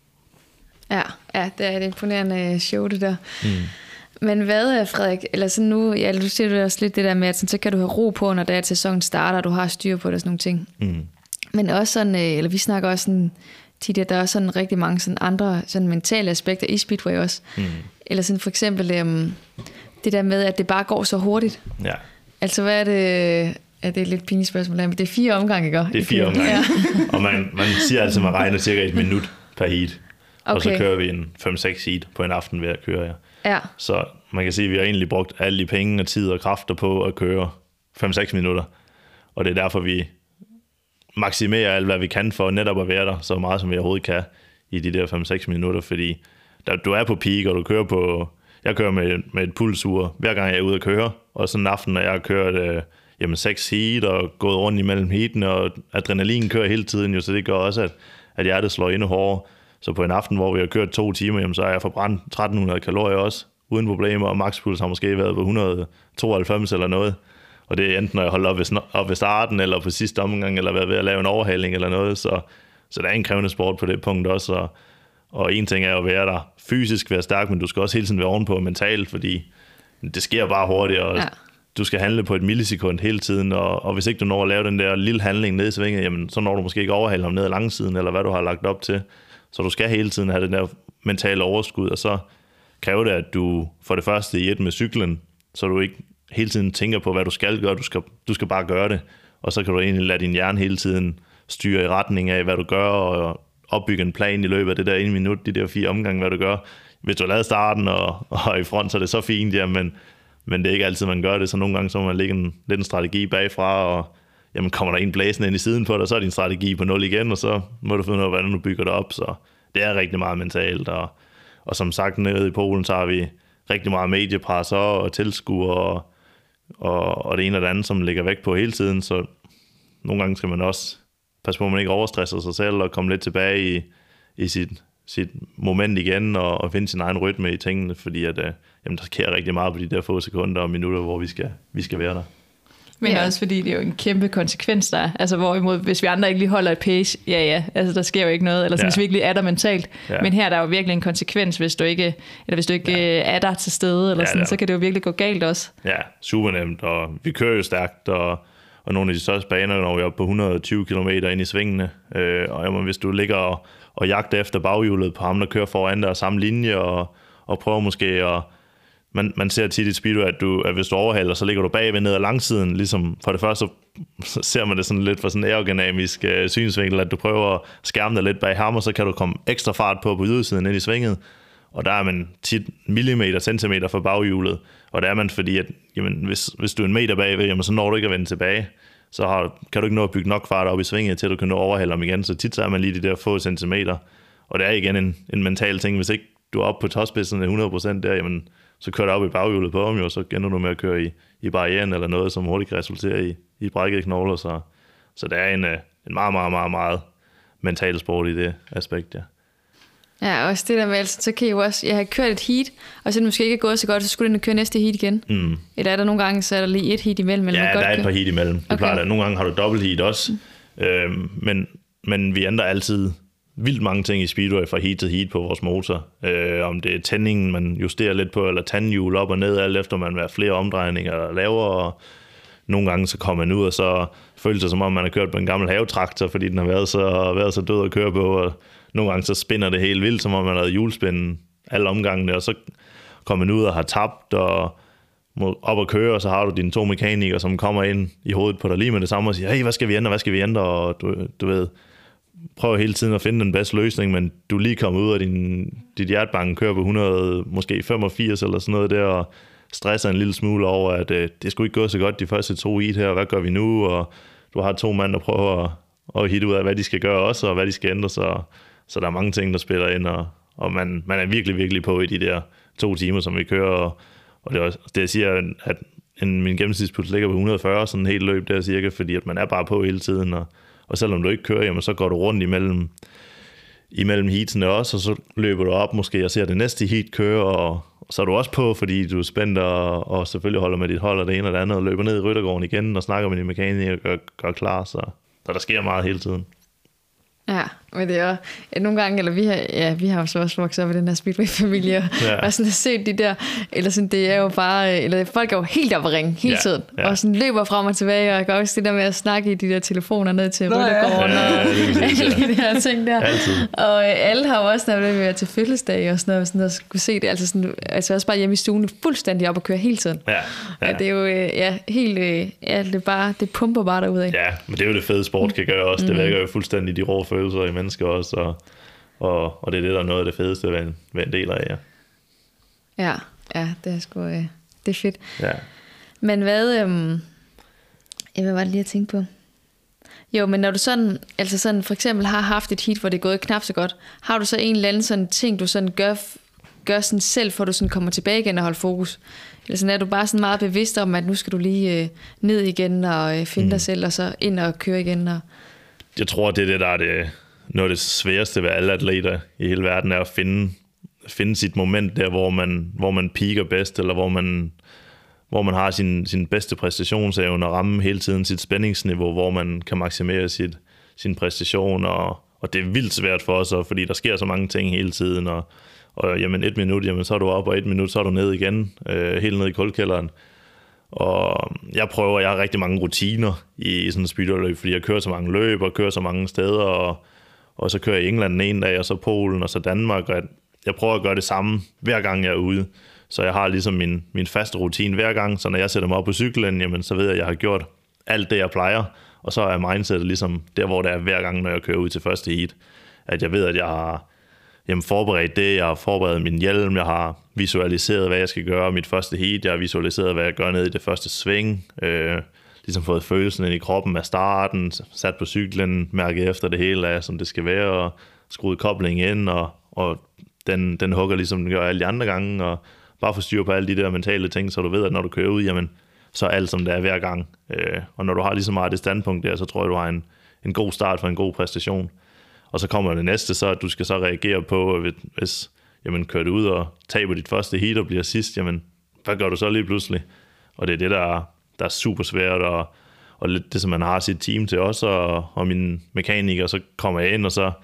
Ja, det er et imponerende show, det der. Men hvad, Frederik, eller sådan nu, du siger du også lidt det der med, at sådan, så kan du have ro på, når sæsonen starter, og du har styr på det og sådan nogle ting. Men også sådan, eller vi snakker også sådan tit, at der er også sådan rigtig mange sådan andre sådan mentale aspekter i speedway også. Eller sådan for eksempel det der med, at det bare går så hurtigt. Ja. Altså hvad er det... Ja, det er et lidt pinligt spørgsmål, men det er 4 omgange, ikke? Det er 4 omgange. Ja. Og man siger altså, at man regner cirka 1 minut per heat. Okay. Og så kører vi en 5-6 heat på en aften ved at køre. Ja. Så man kan sige, at vi har egentlig brugt alle de penge og tid og kræfter på at køre 5-6 minutter. Og det er derfor, vi maksimerer alt, hvad vi kan for netop at være der så meget, som vi overhovedet kan i de der 5-6 minutter. Fordi du er på peak, og du kører på... Jeg kører med et pulsur, hver gang jeg er ude at køre. Og sådan en aften, når jeg har kørt 6 heat og gået rundt imellem heatene, og adrenalin kører hele tiden, jo, så det gør også, at hjertet slår endnu hårdere. Så på en aften, hvor vi har kørt 2 timer, jamen, så har jeg forbrændt 1300 kalorier også, uden problemer, og makspuls har måske været på 192 eller noget. Og det er enten, når jeg holder op ved starten, eller på sidste omgang, eller været ved at lave en overhaling eller noget. Så der er en krævende sport på det punkt også. Og en ting er at være der fysisk, være stærk, men du skal også hele tiden være ovenpå mentalt, fordi det sker bare hurtigt, og du skal handle på et millisekund hele tiden, og hvis ikke du når at lave den der lille handling ned i svinget, jamen, så når du måske ikke overhale ham ned ad langsiden, eller hvad du har lagt op til. Så du skal hele tiden have den der mentale overskud, og så kræver det, at du for det første i et med cyklen, så du ikke hele tiden tænker på, hvad du skal gøre. Du skal bare gøre det, og så kan du egentlig lade din hjerne hele tiden styre i retning af, hvad du gør, og opbygge en plan i løbet af det der 1 minut, de der 4 omgange, hvad du gør. Hvis du har lavet starten og i front, så er det så fint, ja, men det er ikke altid, man gør det, så nogle gange så må man lægge lidt en strategi bagfra, og jamen, kommer der en blæsende ind i siden på dig, så er din strategi på 0 igen, og så må du finde ud af, hvordan du bygger det op, så det er rigtig meget mentalt, og som sagt, nede i Polen, så har vi rigtig meget mediepres og tilskuere, og det ene og det andet, som ligger væk på hele tiden, så nogle gange skal man også passe på, at man ikke overstresser sig selv, og komme lidt tilbage i sit moment igen, og finde sin egen rytme i tingene, fordi at, jamen, der sker rigtig meget på de der få sekunder og minutter, hvor vi skal være der. Men også fordi det er jo en kæmpe konsekvens, der er. Altså hvorimod, hvis vi andre ikke lige holder et pace, altså der sker jo ikke noget, eller sådan, hvis vi ikke lige er der mentalt. Ja. Men her er der jo virkelig en konsekvens, hvis du ikke er der til stede, eller sådan, så kan det jo virkelig gå galt også. Ja, super nemt, og vi kører jo stærkt, og nogle af de største baner, når vi er oppe på 120 km ind i svingene, og jamen, hvis du ligger og jagter efter baghjulet på ham, der kører foran dig og samme linje, og prøver måske at... Man ser tit i speedway, at hvis du overhaler, så ligger du bagved ned ad langsiden. Ligesom for det første, så ser man det sådan lidt fra sådan en aerodynamisk synsvinkel, at du prøver at skærme dig lidt bag ham, og så kan du komme ekstra fart på ydersiden ind i svinget. Og der er man tit millimeter, centimeter fra baghjulet. Og der er man, fordi at, jamen, hvis du er 1 meter bagved, jamen, så når du ikke at vende tilbage. Så kan du ikke nå at bygge nok fart op i svinget, til du kan nå at overhale ham igen. Så tit så er man lige de der få centimeter. Og det er igen en mental ting. Hvis ikke du er oppe på topspidsen 100% der, jamen, så kører du op i baghjulet på ham, og så ender du med at køre i barrieren eller noget, som hurtigt kan resultere i brækkede knogler. Så det er en meget, meget, meget, meget mental sport i det aspekt, ja. Ja, også det der med, altså, så kan I jo også, jeg har kørt et heat, og så det måske ikke er gået så godt, så skulle du køre næste heat igen. Eller er der nogle gange, så er der lige et heat imellem? Eller ja, der er et par heat imellem. Det plejer der. Nogle gange har du dobbelt heat også, men vi ændrer altid vildt mange ting i speedway fra heat til heat på vores motor. Om det er tændingen, man justerer lidt på, eller tandhjul op og ned, alt efter man vil have flere omdrejninger eller lavere. Og nogle gange så kommer man ud, og så føles det som om, man har kørt på en gammel havetraktor, fordi den har været så død at køre på. Og nogle gange så spinner det helt vildt, som om man har hjulspinden alle omgangene, og så kommer man ud og har tabt og op at køre, og så har du dine 2 mekanikere, som kommer ind i hovedet på dig lige med det samme og siger, hey, hvad skal vi ændre, og du ved, prøver hele tiden at finde den bedste løsning, men du er lige kommet ud af dit hjertebanken, kører på 100, måske 85 eller sådan noget der, og stresser en lille smule over, at det skulle ikke gå så godt de første 2 heat her, hvad gør vi nu, og du har 2 mand, der prøver at hitte ud af, hvad de skal gøre også, og hvad de skal ændre, så der er mange ting, der spiller ind, og man er virkelig, virkelig på i de der 2 timer, som vi kører, og det er også det, jeg siger, at min gennemsnitspuls ligger på 140, sådan en helt løb der cirka, fordi at man er bare på hele tiden, og selvom du ikke kører, jamen, så går du rundt imellem heatsene også, og så løber du op måske og ser det næste heat køre, og så er du også på, fordi du er spændt og selvfølgelig holder med dit hold og det ene og det andet, og løber ned i ryttergården igen og snakker med din mekaniker og gør klar, så der sker meget hele tiden. Ja, men det er jo nogle gange, eller vi har jo så også vokset op i den her Speedway-familie, og sådan har set de der, eller sådan, det er jo bare, eller folk er jo helt op at ringe hele tiden, og sådan løber frem og tilbage, og gør også det der med at snakke i de der telefoner ned til ryttergården, og alle de her ting der. Altid. Og alle har jo også, når vi er til fødselsdag og sådan noget, skulle se det, altså også bare hjemme i stuen, fuldstændig op og køre hele tiden. Ja. Det er jo helt, det er bare, det pumper bare derudad. Ja, men det er jo det fede sport kan gøre også, det vækker jo fuldstændig de rå følelser i mennesker også, og det er det, der er noget af det fedeste at være en del af, ja. Ja, det er sgu, det er fedt. Ja. Men hvad var det lige at tænke på? Jo, men når du sådan for eksempel har haft et heat, hvor det er gået knap så godt, har du så en eller anden sådan ting, du sådan gør sådan selv, for du sådan kommer tilbage igen og holder fokus? Eller sådan er du bare sådan meget bevidst om, at nu skal du lige ned igen og finde dig selv, og så ind og køre igen? Jeg tror, det er det, der er noget af det sværeste ved alle atleter i hele verden, er at finde sit moment der, hvor man peaker bedst, eller hvor man har sin bedste præstationsevne og ramme hele tiden sit spændingsniveau, hvor man kan maksimere sin præstation, og og det er vildt svært for os, fordi der sker så mange ting hele tiden, og jamen 1 minut, jamen så er du op, og 1 minut, så er du ned igen, helt ned i kulkælderen. Og jeg har rigtig mange rutiner i sådan et speedway-løb, fordi jeg kører så mange løb, og kører så mange steder, og så kører jeg i England en dag, og så Polen, og så Danmark, og jeg prøver at gøre det samme, hver gang jeg er ude. Så jeg har ligesom min faste rutine hver gang, så når jeg sætter mig op på cyklen, jamen så ved jeg, at jeg har gjort alt det, jeg plejer, og så er mindsetet ligesom der, hvor det er hver gang, når jeg kører ud til første heat, at jeg ved, at jeg har forberedt det, jeg har forberedt min hjelm, jeg har visualiseret, hvad jeg skal gøre mit første heat, jeg har visualiseret, hvad jeg gør ned i det første sving, ligesom fået følelsen ind i kroppen af starten, sat på cyklen, mærket efter det hele af, som det skal være, og skruet koblingen ind, og den hugger ligesom den gør alle de andre gange, og bare få styr på alle de der mentale ting, så du ved, at når du kører ud, jamen, så er alt som det er hver gang. Og når du har lige så meget det standpunkt der, så tror jeg, du har en god start for en god præstation. Og så kommer det næste, så at du skal så reagere på, hvis kører du ud og taber dit første heat og bliver sidst, jamen, hvad gør du så lige pludselig? Og det er det, der er super svært, og lidt det, som man har sit team til også, og mine mekanikere, så kommer jeg ind, og så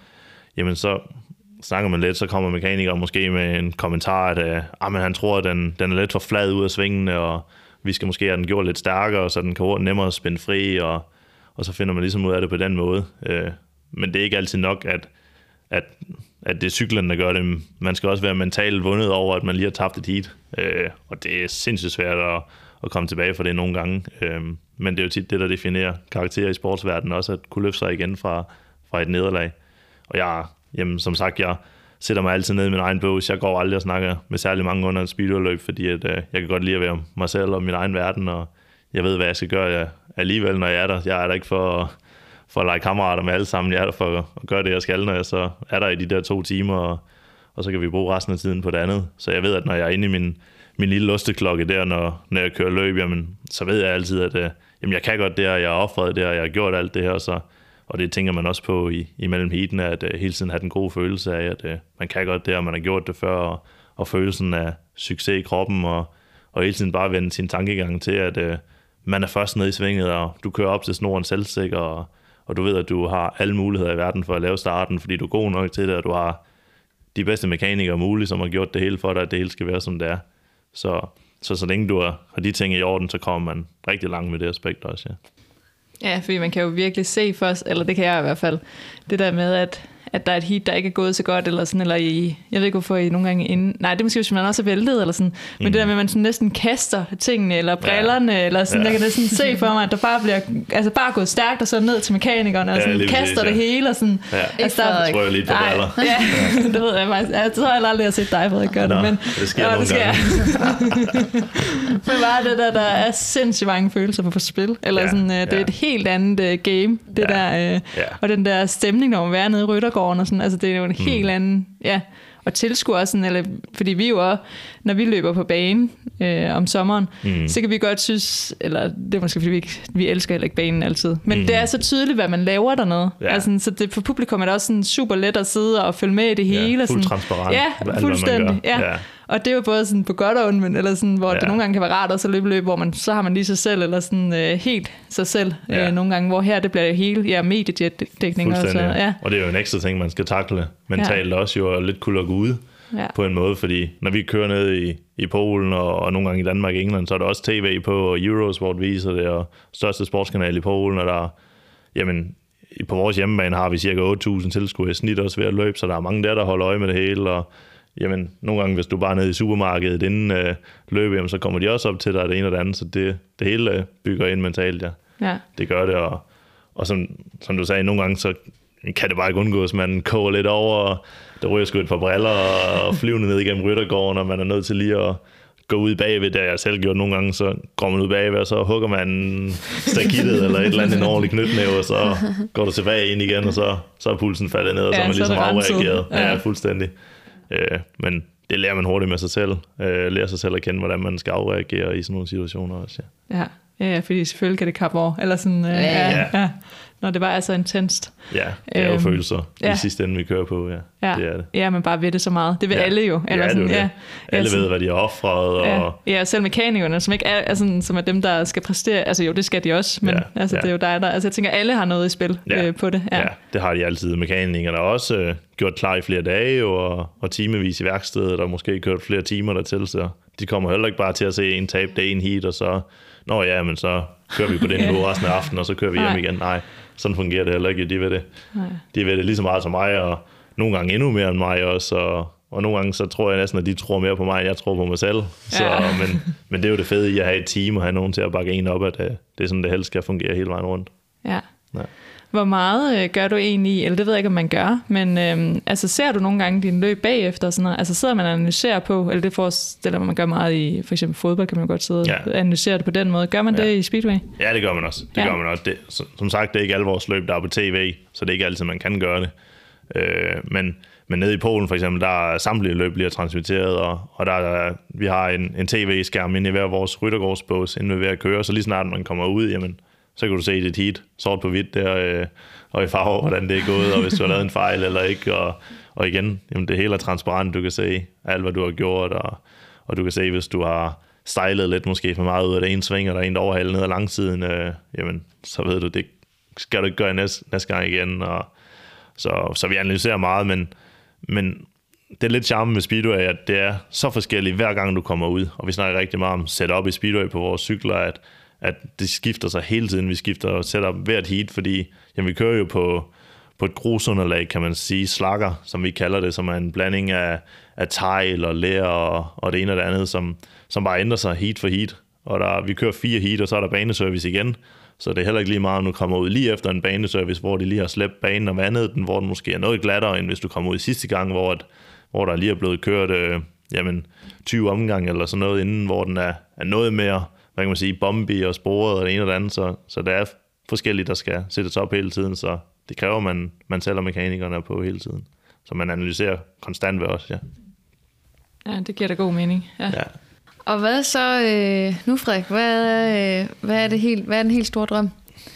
snakker man lidt, så kommer mekanikeren måske med en kommentar, at han tror, at den er lidt for flad ud af svingene, og vi skal måske have den gjort lidt stærkere, så den kan nemmere at spænde fri, og så finder man ligesom ud af det på den måde. Men det er ikke altid nok, at det er cyklen, der gør det. Man skal også være mentalt vundet over, at man lige har tabt et heat. Og det er sindssygt svært at komme tilbage fra det nogle gange. Men det er jo tit det, der definerer karakterer i sportsverdenen også, at kunne løfte sig igen fra et nederlag. Og som sagt, jeg sætter mig altid ned i min egen bås. Jeg går aldrig og snakker med særlig mange under et speedway-løb, fordi at, jeg kan godt lide at være mig selv og min egen verden, og jeg ved, hvad jeg skal gøre alligevel, når jeg er der. Jeg er der ikke for at lege kammerater med alle sammen. Jeg er der for at gøre det, jeg skal, når jeg så er der i de der 2 timer, og så kan vi bruge resten af tiden på det andet. Så jeg ved, at når jeg er inde i min lille lusteklokke der, når jeg kører løb, jamen, så ved jeg altid, at jeg kan godt det her, jeg har offret det her, jeg har gjort alt det her, og det tænker man også på imellem heatene, at hele tiden have den gode følelse af, at man kan godt det her, man har gjort det før, og følelsen af succes i kroppen, og hele tiden bare vende sin tankegang til, at man er først nede i svinget, og du kører op til snoren selvsikker, og du ved, at du har alle muligheder i verden for at lave starten, fordi du er god nok til det, og du har de bedste mekanikere mulige, som har gjort det hele for dig, at det hele skal være, som det er. Så længe du har de ting i orden, så kommer man rigtig langt med det aspekt også, ja. Ja, fordi man kan jo virkelig se først, eller det kan jeg i hvert fald, det der med, at der er et heat, der ikke er gået så godt, eller sådan, eller jeg ved ikke, hvorfor I nogle gange inden. Nej, det er måske, hvis man også er væltet, eller sådan. Men det der med, at man sådan næsten kaster tingene, eller brillerne, eller sådan, jeg kan næsten se for mig, at der bare bliver, altså bare gået stærkt, og så ned til mekanikeren, og sådan, kaster det hele, og sådan. Ja, altså, der tror jeg lige på briller. Ja, det ved jeg faktisk. Jeg tror jeg aldrig, har set dig, Frederik, gøre det, men det sker nogle gange. Men bare det der er sindssygt mange følelser på spil, eller sådan, det er et helt andet game, det der, og den der stemning, når man er nede i Ryttergården, og sådan, altså det er jo en helt anden, og tilskuer sådan, eller, fordi vi jo også, når vi løber på banen om sommeren, så kan vi godt synes, eller det er måske fordi vi elsker heller ikke banen altid, men det er så tydeligt, hvad man laver dernede. Altså, så det, for publikum er det også sådan super let at sidde og følge med i det hele. Fuldt transparent. Ja, fuldstændig. Ja. Og det er jo både sådan på godt og ondt, men eller sådan, hvor det nogle gange kan være rart at så løbe, hvor man så har man lige sig selv, eller sådan helt sig selv nogle gange, hvor her det bliver hele mediedækning. Fuldstændig, og det er jo en ekstra ting, man skal takle mentalt også jo, og lidt kunne lukke ud på en måde, fordi når vi kører ned i Polen, og nogle gange i Danmark og England, så er der også tv på, og Eurosport viser det, og største sportskanal i Polen, og der jamen, på vores hjemmebane har vi cirka 8.000 tilskuere i snit også ved at løbe, så der er mange der holder øje med det hele, og jamen, nogle gange, hvis du bare er nede i supermarkedet inden løbet, jamen, så kommer de også op til dig, det ene og det andet, så det hele bygger ind mentalt, ja. Det gør det, og som du sagde, nogle gange, så kan det bare ikke undgås, man koger lidt over, og der ryger sgu et par briller, og flyvende ned igennem Ryttergården, og man er nødt til lige at gå ud bagved, det har jeg selv gjort nogle gange, så går man ud bagved, og så hugger man stakittet, eller et eller andet en ordentlig knytnæve, og så går du tilbage ind igen, og så er pulsen faldet ned, og så er man ligesom afreageret. Ja, fuldstændig. Men det lærer man hurtigt med sig selv. Lærer sig selv at kende, hvordan man skal afreagere i sådan nogle situationer også. Ja, fordi selvfølgelig kan det kappe over. Eller sådan, når det bare er så intenst. Ja, det er jo følelser i sidste ende, vi kører på. Ja, det er det. Ja, men bare ved det så meget. Det vil alle jo. Eller ja, sådan, det er det. Alle ved, hvad de har offret. Ja, selv mekanikerne, som ikke er sådan, som er dem, der skal præstere. Altså jo, det skal de også, men det er jo dig, der... Altså jeg tænker, alle har noget i spil på det. Ja, det har de altid. Mekanikerne har også gjort klar i flere dage, og timevis i værkstedet, og måske kørt flere timer dertil, så de kommer heller ikke bare til at se en tab, det en heat, og så... men så kører vi på den niveau resten af aftenen, og så kører vi hjem igen. Nej, sådan fungerer det heller ikke. De ved det. De ved det lige så meget som mig, og nogle gange endnu mere end mig også, og nogle gange så tror jeg næsten, at de tror mere på mig, end jeg tror på mig selv. Så, men det er jo det fede i at have et team, og have nogen til at bakke en op, at det er sådan, det helst skal fungere hele vejen rundt. Ja. Hvor meget gør du egentlig, eller det ved jeg ikke, om man gør, men altså ser du nogle gange din løb bagefter og sådan noget? Altså sidder man og analyserer på, eller det forestiller man gør meget i for eksempel fodbold, kan man godt sidde og analysere det på den måde. Gør man det i Speedway? Ja, det gør man også. Det gør man også. Som sagt, det er ikke alle vores løb, der er på tv, så det er ikke altid, man kan gøre det. Men nede i Polen for eksempel, der er samtlige løb bliver transmitteret, og vi har en tv-skærm inde i hver vores ryttergårdsbås, inden vi er ved at køre, så lige snart man kommer ud, jamen, så kan du se dit heat, sort på hvidt der, og i farve, hvordan det er gået, og hvis du har lavet en fejl eller ikke, og igen, jamen det hele er transparent, du kan se alt, hvad du har gjort, og du kan se, hvis du har stylet lidt måske for meget ud af det ene sving, og der er en, der overhaler ned ad langsiden, jamen, så ved du, det skal du ikke gøre næste gang igen, og så vi analyserer meget, men det er lidt charme med Speedway, at det er så forskelligt hver gang du kommer ud, og vi snakker rigtig meget om setup i Speedway på vores cykler, at det skifter sig hele tiden. Vi skifter setup hvert heat, fordi vi kører jo på et grusunderlag, kan man sige, slakker, som vi kalder det, som er en blanding af tegl og ler og det ene og det andet, som bare ændrer sig heat for heat. Og vi kører 4 heat, og så er der baneservice igen. Så det er heller ikke lige meget, om du kommer ud lige efter en baneservice, hvor de lige har slæbt banen og vandet den, hvor den måske er noget glattere, end hvis du kommer ud sidste gang, hvor der lige er blevet kørt 20 omgange eller sådan noget inden, hvor den er noget mere, hvad kan man sige, bombi og sporet og det ene og det andet. Så der er forskelligt, der skal sættes op hele tiden, så det kræver, man sælger mekanikerne på hele tiden. Så man analyserer konstant ved os, Ja, det giver da god mening. Ja. Og hvad så nu, Frederik? Hvad er den helt store drøm?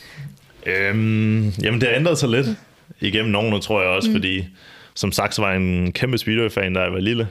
Jamen, det har ændret sig lidt igennem årene, tror jeg også, fordi som sagt, så var jeg en kæmpe Speedway-fan, da jeg var lille.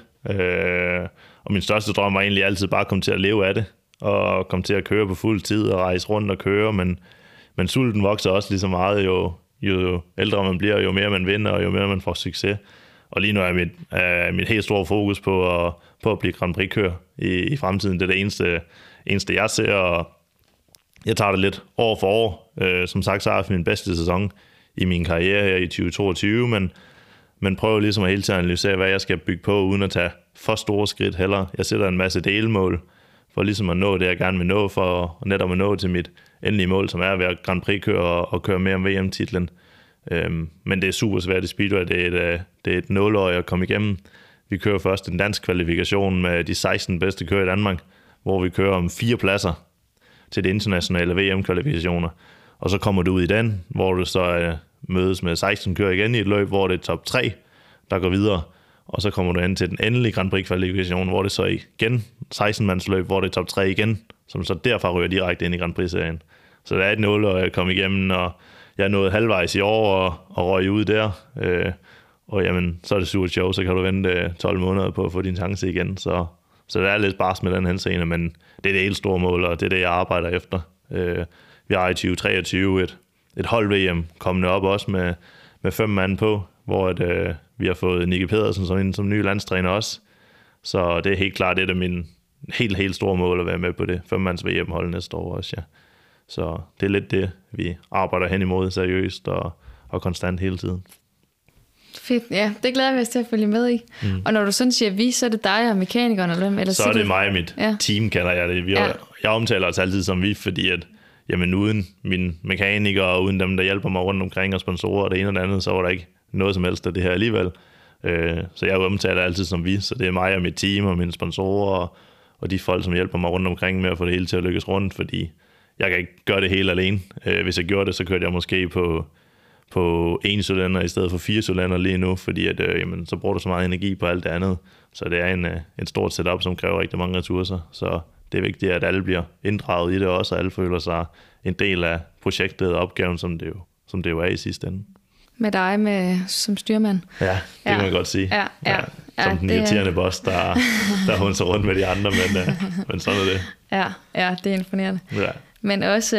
Og min største drøm var egentlig altid bare at komme til at leve af det, og komme til at køre på fuld tid og rejse rundt og køre, men sulten vokser også lige så meget, jo ældre man bliver, jo mere man vinder, og jo mere man får succes. Og lige nu er mit helt store fokus på at blive Grand Prix-kører i fremtiden. Det er det eneste jeg ser, og jeg tager det lidt år for år. Som sagt, så har jeg haft min bedste sæson i min karriere her i 2022, men prøver ligesom at hele tiden analysere, hvad jeg skal bygge på, uden at tage for store skridt heller. Jeg sætter en masse delmål, for ligesom at nå det, jeg gerne vil nå, for netop at nå til mit endelige mål, som er at være Grand Prix-kører og køre mere om VM-titlen. Men det er super svært i Speedway. Det er et nåløje at komme igennem. Vi kører først en dansk kvalifikation med de 16 bedste kører i Danmark, hvor vi kører om 4 pladser til de internationale VM-kvalifikationer. Og så kommer du ud i den, hvor du så mødes med 16 kører igen i et løb, hvor det er top 3, der går videre. Og så kommer du hen til den endelige Grand Prix-kvalifikation, hvor det så igen 16-mands løb, hvor det er top 3 igen, som så derfra ryger direkte ind i Grand Prix-serien. Så der er et nåløje at komme igennem, og jeg nåede halvvejs i år og røg ud der. Og jamen, så er det super sjovt, så kan du vente 12 måneder på at få din chance igen. Så det er lidt bars med den henseende, men det er det helt store mål, og det er det, jeg arbejder efter. Vi har i 2023 et hold-VM kommende op også med 5 mand på, hvor vi har fået Nicky Pedersen som ny landstræner også. Så det er helt klart det er min helt store mål at være med på det 5-mands VM-hold næste år også, ja. Så det er lidt det, vi arbejder hen imod seriøst og konstant hele tiden. Fedt, ja. Det glæder vi os til at følge med i. Og når du sådan siger vi, så er det dig og mekanikeren, eller hvem? Eller så er det mig og mit team, kalder jeg det. Jeg omtaler os altid som vi, fordi at jamen, uden mine mekanikere og uden dem, der hjælper mig rundt omkring og sponsorer og det ene og det andet, så var der ikke noget som helst af det her alligevel. Så jeg omtaler altid som vi, så det er mig og mit team og mine sponsorer og de folk, som hjælper mig rundt omkring med at få det hele til at lykkes rundt, fordi jeg kan ikke gøre det hele alene. Hvis jeg gjorde det, så kørte jeg måske på 1 cylinder i stedet for 4 cylinder lige nu, fordi at, jamen, så bruger du så meget energi på alt det andet. Så det er en stort setup, som kræver rigtig mange ressourcer. Så det er vigtigt, at alle bliver inddraget i det også, og alle føler sig en del af projektet og opgaven, som som det var i sidste ende. Med dig som styrmand. Ja, det kan man godt sige. Som den irriterende boss, der hunser rundt med de andre, men sådan er det. Ja, det er imponerende. Ja. Men også,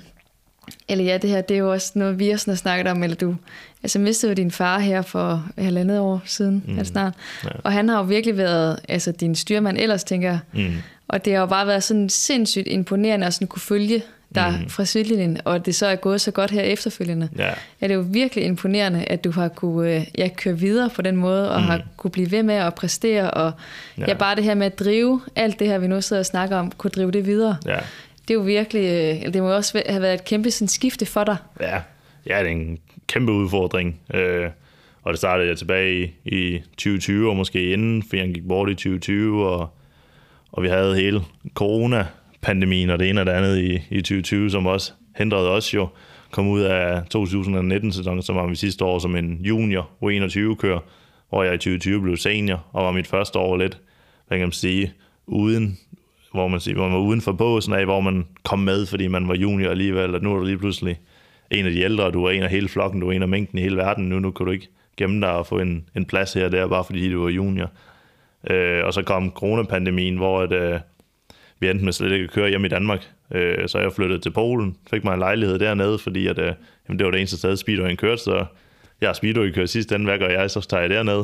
det her, det er jo også noget, vi også har snakket om, eller du mistede jo din far her for 1,5 år siden, snart. Ja. Og han har jo virkelig været din styrmand ellers, tænker jeg. Og det har jo bare været sådan sindssygt imponerende at sådan kunne følge dig fra sidelinjen, og det så er gået så godt her efterfølgende. Ja. Det er jo virkelig imponerende, at du har kunne køre videre på den måde, og har kunne blive ved med at præstere, og bare det her med at drive alt det her, vi nu sidder og snakker om, kunne drive det videre. Ja. Det er jo virkelig, det må også have været et kæmpe sådan, skifte for dig. Ja, det er en kæmpe udfordring. Og det startede jeg tilbage i 2020, og måske inden, for jeg gik bort i 2020, og vi havde hele corona-pandemien og det ene og det andet i 2020, som også hindrede os jo kom ud af 2019-sæsonen, som var min sidste år som en junior U21-kører, hvor jeg i 2020 blev senior, og var mit første år lidt, hvad kan man sige, hvor man var uden for båsen af, hvor man kom med, fordi man var junior alligevel, og nu er du lige pludselig en af de ældre, du er en af hele flokken, du er en af mængden i hele verden, nu kan du ikke gemme dig og få en plads her og der, bare fordi du var junior. Og så kom coronapandemien, hvor vi endte med slet ikke at køre hjem i Danmark, så jeg flyttede til Polen, fik mig en lejlighed dernede, fordi det var det eneste sted, speedwayen kørte, så jeg har speedway kørt sidste ende, hvad gør jeg, så tager jeg dernede,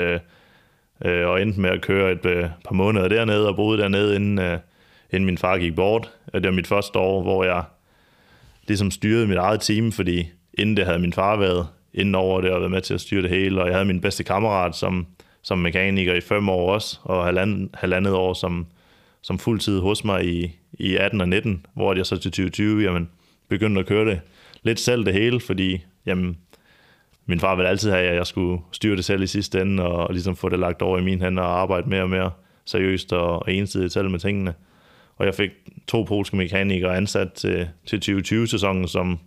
og endte med at køre et par måneder dernede, og boede dernede, inden min far gik bort. Det var mit første år, hvor jeg ligesom styrede mit eget team, fordi inden det havde min far været inden over det og været med til at styre det hele, og jeg havde min bedste kammerat som mekaniker i 5 år også, og halvandet år som fuldtid hos mig i 18 og 19, hvor jeg så til 2020 begyndte at køre det lidt selv det hele, fordi min far ville altid have, at jeg skulle styre det selv i sidste ende, og ligesom få det lagt over i mine hænder og arbejde mere og mere seriøst og ensidigt selv med tingene. Og jeg fik 2 polske mekanikere ansat til 2020-sæsonen,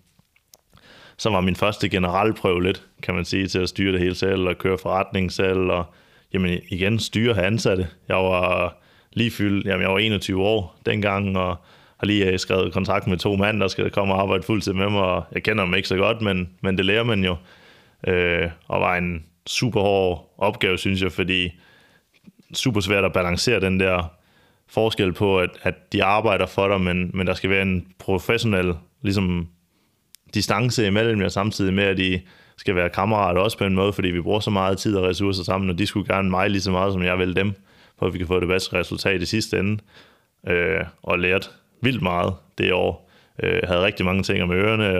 som var min første generalprøve lidt, kan man sige, til at styre det hele selv og køre forretning selv, og igen styre og have ansatte. Jeg var lige fyldt, jeg var 21 år dengang, og har lige skrevet kontrakt med 2 mand, der skal komme og arbejde fuldtid med mig, og jeg kender dem ikke så godt, men det lærer man jo. Og var en super hård opgave, synes jeg, fordi super svært at balancere den der forskel på, at de arbejder for dig, men der skal være en professionel ligesom, distance imellem jer, samtidig med, at de skal være kammerater også på en måde, fordi vi bruger så meget tid og ressourcer sammen, og de skulle gerne mig lige så meget, som jeg vil dem, for at vi kan få det bedste resultat i sidste ende. Og lært vildt meget det år. Havde rigtig mange ting om ørerne,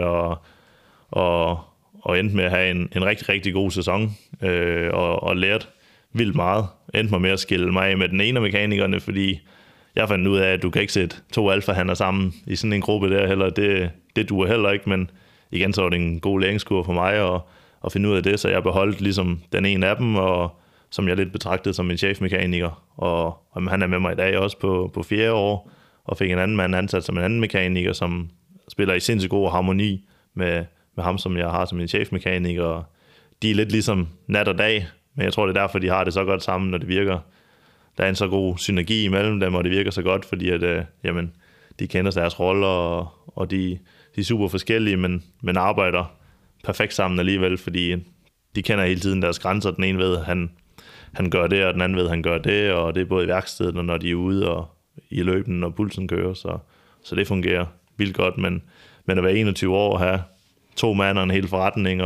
og endte med at have en rigtig, rigtig god sæson, og lært vildt meget. Endte mig med at skille mig af med den ene af mekanikerne, fordi jeg fandt ud af, at du kan ikke sætte 2 alfahander sammen i sådan en gruppe der heller. Det duer heller ikke, men igen så var det en god læringskurve for mig at finde ud af det, så jeg beholdt ligesom den ene af dem, og som jeg lidt betragtede som min chefmekaniker. Og han er med mig i dag også på 4. år, og fik en anden mand ansat som en anden mekaniker, som spiller i sindssygt god harmoni med ham, som jeg har som min chefmekaniker. De er lidt ligesom nat og dag, men jeg tror, det er derfor, de har det så godt sammen, når det virker. Der er en så god synergi imellem dem, og det virker så godt, fordi at, de kender deres roller, og de er super forskellige, men arbejder perfekt sammen alligevel, fordi de kender hele tiden deres grænser. Den ene ved, han gør det, og den anden ved, han gør det, og det er både i værkstedet, og når de er ude, og i løben, når pulsen kører, så det fungerer vildt godt, men at være 21 år og have 2 mand og en hel forretning,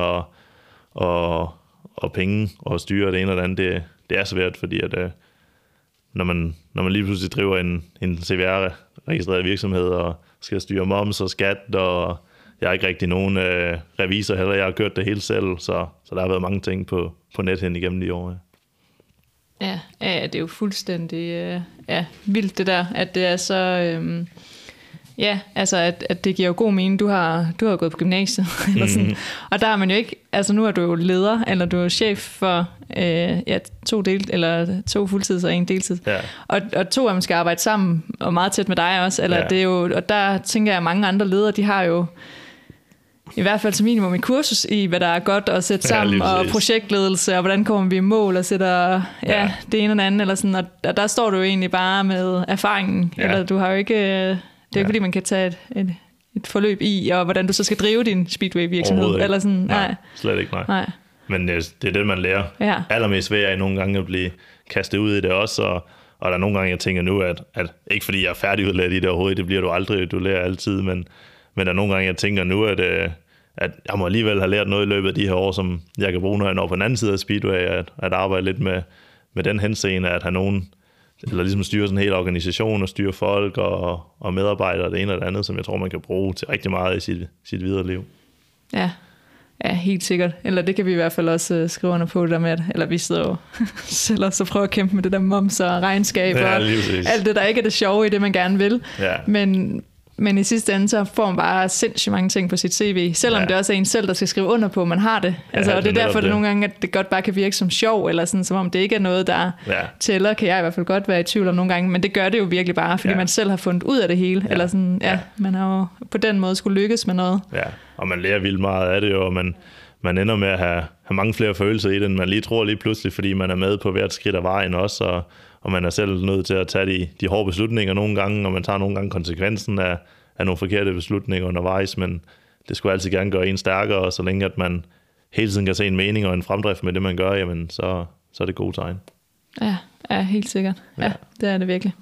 og penge, og styre det ene og det andet, det er svært, fordi at når man lige pludselig driver en CVR-registreret virksomhed, og skal styre moms og skat, og jeg er ikke rigtig nogen revisor heller, jeg har kørt det hele selv, så der har været mange ting på net hen igennem de år. Ja, det er jo fuldstændig vildt det der, at det er så... altså at det giver jo god mening. Du har gået på gymnasiet, eller sådan. Og der er man jo ikke... Altså nu er du jo leder, eller du er chef for 2 fuldtids og 1 deltid. Ja. Og 2 af dem skal arbejde sammen, og meget tæt med dig også. Eller det er jo, og der tænker jeg, at mange andre ledere, de har jo i hvert fald som minimum et kursus i, hvad der er godt at sætte sammen, og projektledelse, og hvordan kommer vi i mål, og sætter det ene og det andet, eller sådan. Og der står du jo egentlig bare med erfaringen. Eller du har jo ikke... Det er ikke fordi, man kan tage et forløb i, og hvordan du så skal drive din speedway-virksomhed. Eller sådan, nej, slet ikke, nej. Men det er det, man lærer. Allermest ved jeg nogle gange at blive kastet ud i det også, og der er nogle gange, jeg tænker nu, at ikke fordi jeg er færdigudlært i det overhovedet, det bliver du aldrig, du lærer altid, men der er nogle gange, jeg tænker nu, at jeg må alligevel have lært noget i løbet af de her år, som jeg kan bruge, når jeg når på den anden side af Speedway, at arbejde lidt med den henseende, at have nogen, eller ligesom styre sådan en hel organisation, og styre folk og medarbejdere, og det ene og det andet, som jeg tror, man kan bruge til rigtig meget i sit videre liv. Ja, helt sikkert. Eller det kan vi i hvert fald også skrive under på, det der med, eller vi sidder jo selv også og prøver at kæmpe med det der moms og regnskab og alt det, der ikke er det sjove i det, man gerne vil. Ja. Men i sidste ende, så får man bare sindssygt mange ting på sit CV, selvom det også er en selv, der skal skrive under på, man har det. Altså, og det er derfor, det nogle gange, at det godt bare kan virke som sjov, eller sådan, som om det ikke er noget, der tæller, kan jeg i hvert fald godt være i tvivl om nogle gange, men det gør det jo virkelig bare, fordi man selv har fundet ud af det hele, eller sådan, man har jo på den måde skulle lykkes med noget. Ja, og man lærer vildt meget af det jo, og man ender med at have mange flere følelser i det, end man lige tror lige pludselig, fordi man er med på hvert skridt af vejen også, og man er selv nødt til at tage de hårde beslutninger nogle gange, og man tager nogle gange konsekvensen af nogle forkerte beslutninger undervejs, men det skulle altid gerne gøre en stærkere, og så længe at man hele tiden kan se en mening og en fremdrift med det, man gør, jamen så er det gode tegn. Ja, helt sikkert. Ja, det er det virkelig.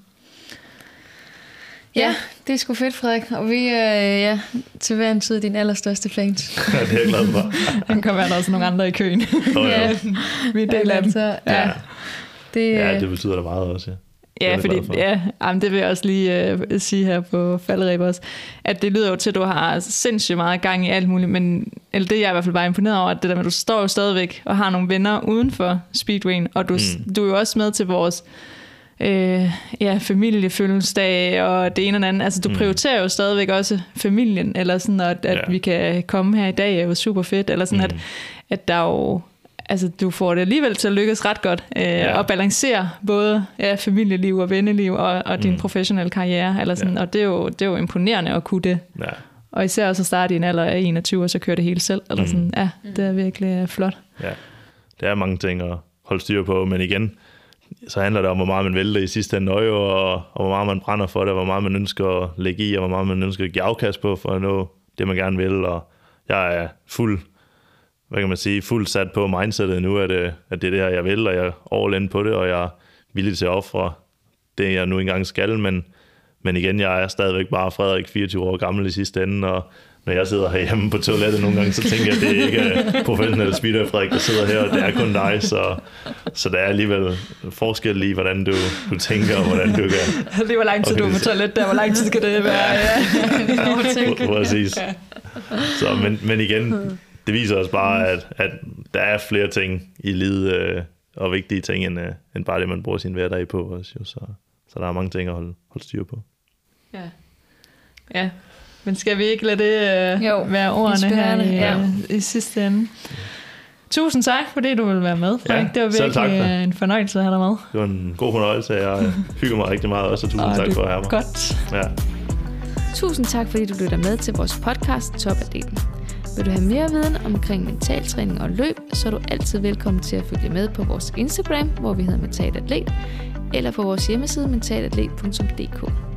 Ja, det er sgu fedt, Frederik. Og vi er til hver en tid din allerstørste fans. Ja, det er jeg glad for. Den kan være, der også nogle andre i køen. Ja, vi er del af dem. Det betyder da meget også, Ja, fordi det vil jeg også lige sige her på falderæb også, at det lyder jo til, at du har sindssygt meget gang i alt muligt, men eller det er jeg i hvert fald bare imponeret over, at det der med, at du står jo stadigvæk og har nogle venner uden for Speedwayen, og du er jo også med til vores familiefødselsdag og det ene og det andet. Altså du prioriterer jo stadigvæk også familien, eller sådan, at vi kan komme her i dag er jo super fedt, eller sådan, at der er jo, altså du får det alligevel til at lykkes ret godt at balancere både familieliv og venneliv og din professionelle karriere, eller sådan, og det er jo imponerende at kunne det. Ja. Og især også at starte i en alder af 21, og så køre det hele selv, eller sådan. Ja, det er virkelig flot. Ja, det er mange ting at holde styr på, men igen, så handler det om, hvor meget man vælger i sidste ende øje, og hvor meget man brænder for det, hvor meget man ønsker at lægge i, og hvor meget man ønsker at give afkast på, for at nå det, man gerne vil. Og jeg er fuldt sat på mindsetet nu, at det er det her, jeg vil, og jeg er all in på det, og jeg er villig til at ofre det, jeg nu engang skal. Men igen, jeg er stadigvæk bare Frederik, 24 år gammel i sidste ende, og når jeg sidder herhjemme på toilettet nogle gange, så tænker jeg, at det ikke er professionelle speeder, Frederik, der sidder her, og det er kun dig, så der er alligevel forskel i, hvordan du tænker, og hvordan du kan... Det var lang tid, du var på toilettet der, hvor lang tid skal det være? Præcis. Så, men igen, det viser os bare, at der er flere ting i livet, og vigtige ting, end bare det, man bruger sin hverdag på også, jo. Så der er mange ting at holde styr på. Ja. Men skal vi ikke lade det være ordene her i sidste ende? Tusind tak, fordi du ville være med, Frederik. Det var virkelig en fornøjelse at have dig med. Det var en god fornøjelse. Jeg hygger mig rigtig meget også, og tusind tak for at have mig. Godt. Ja. Tusind tak, fordi du lytter med til vores podcast Topatleten. Vil du have mere viden omkring mentaltræning og løb, så er du altid velkommen til at følge med på vores Instagram, hvor vi hedder Mentalatlet, eller på vores hjemmeside mentalatlet.dk.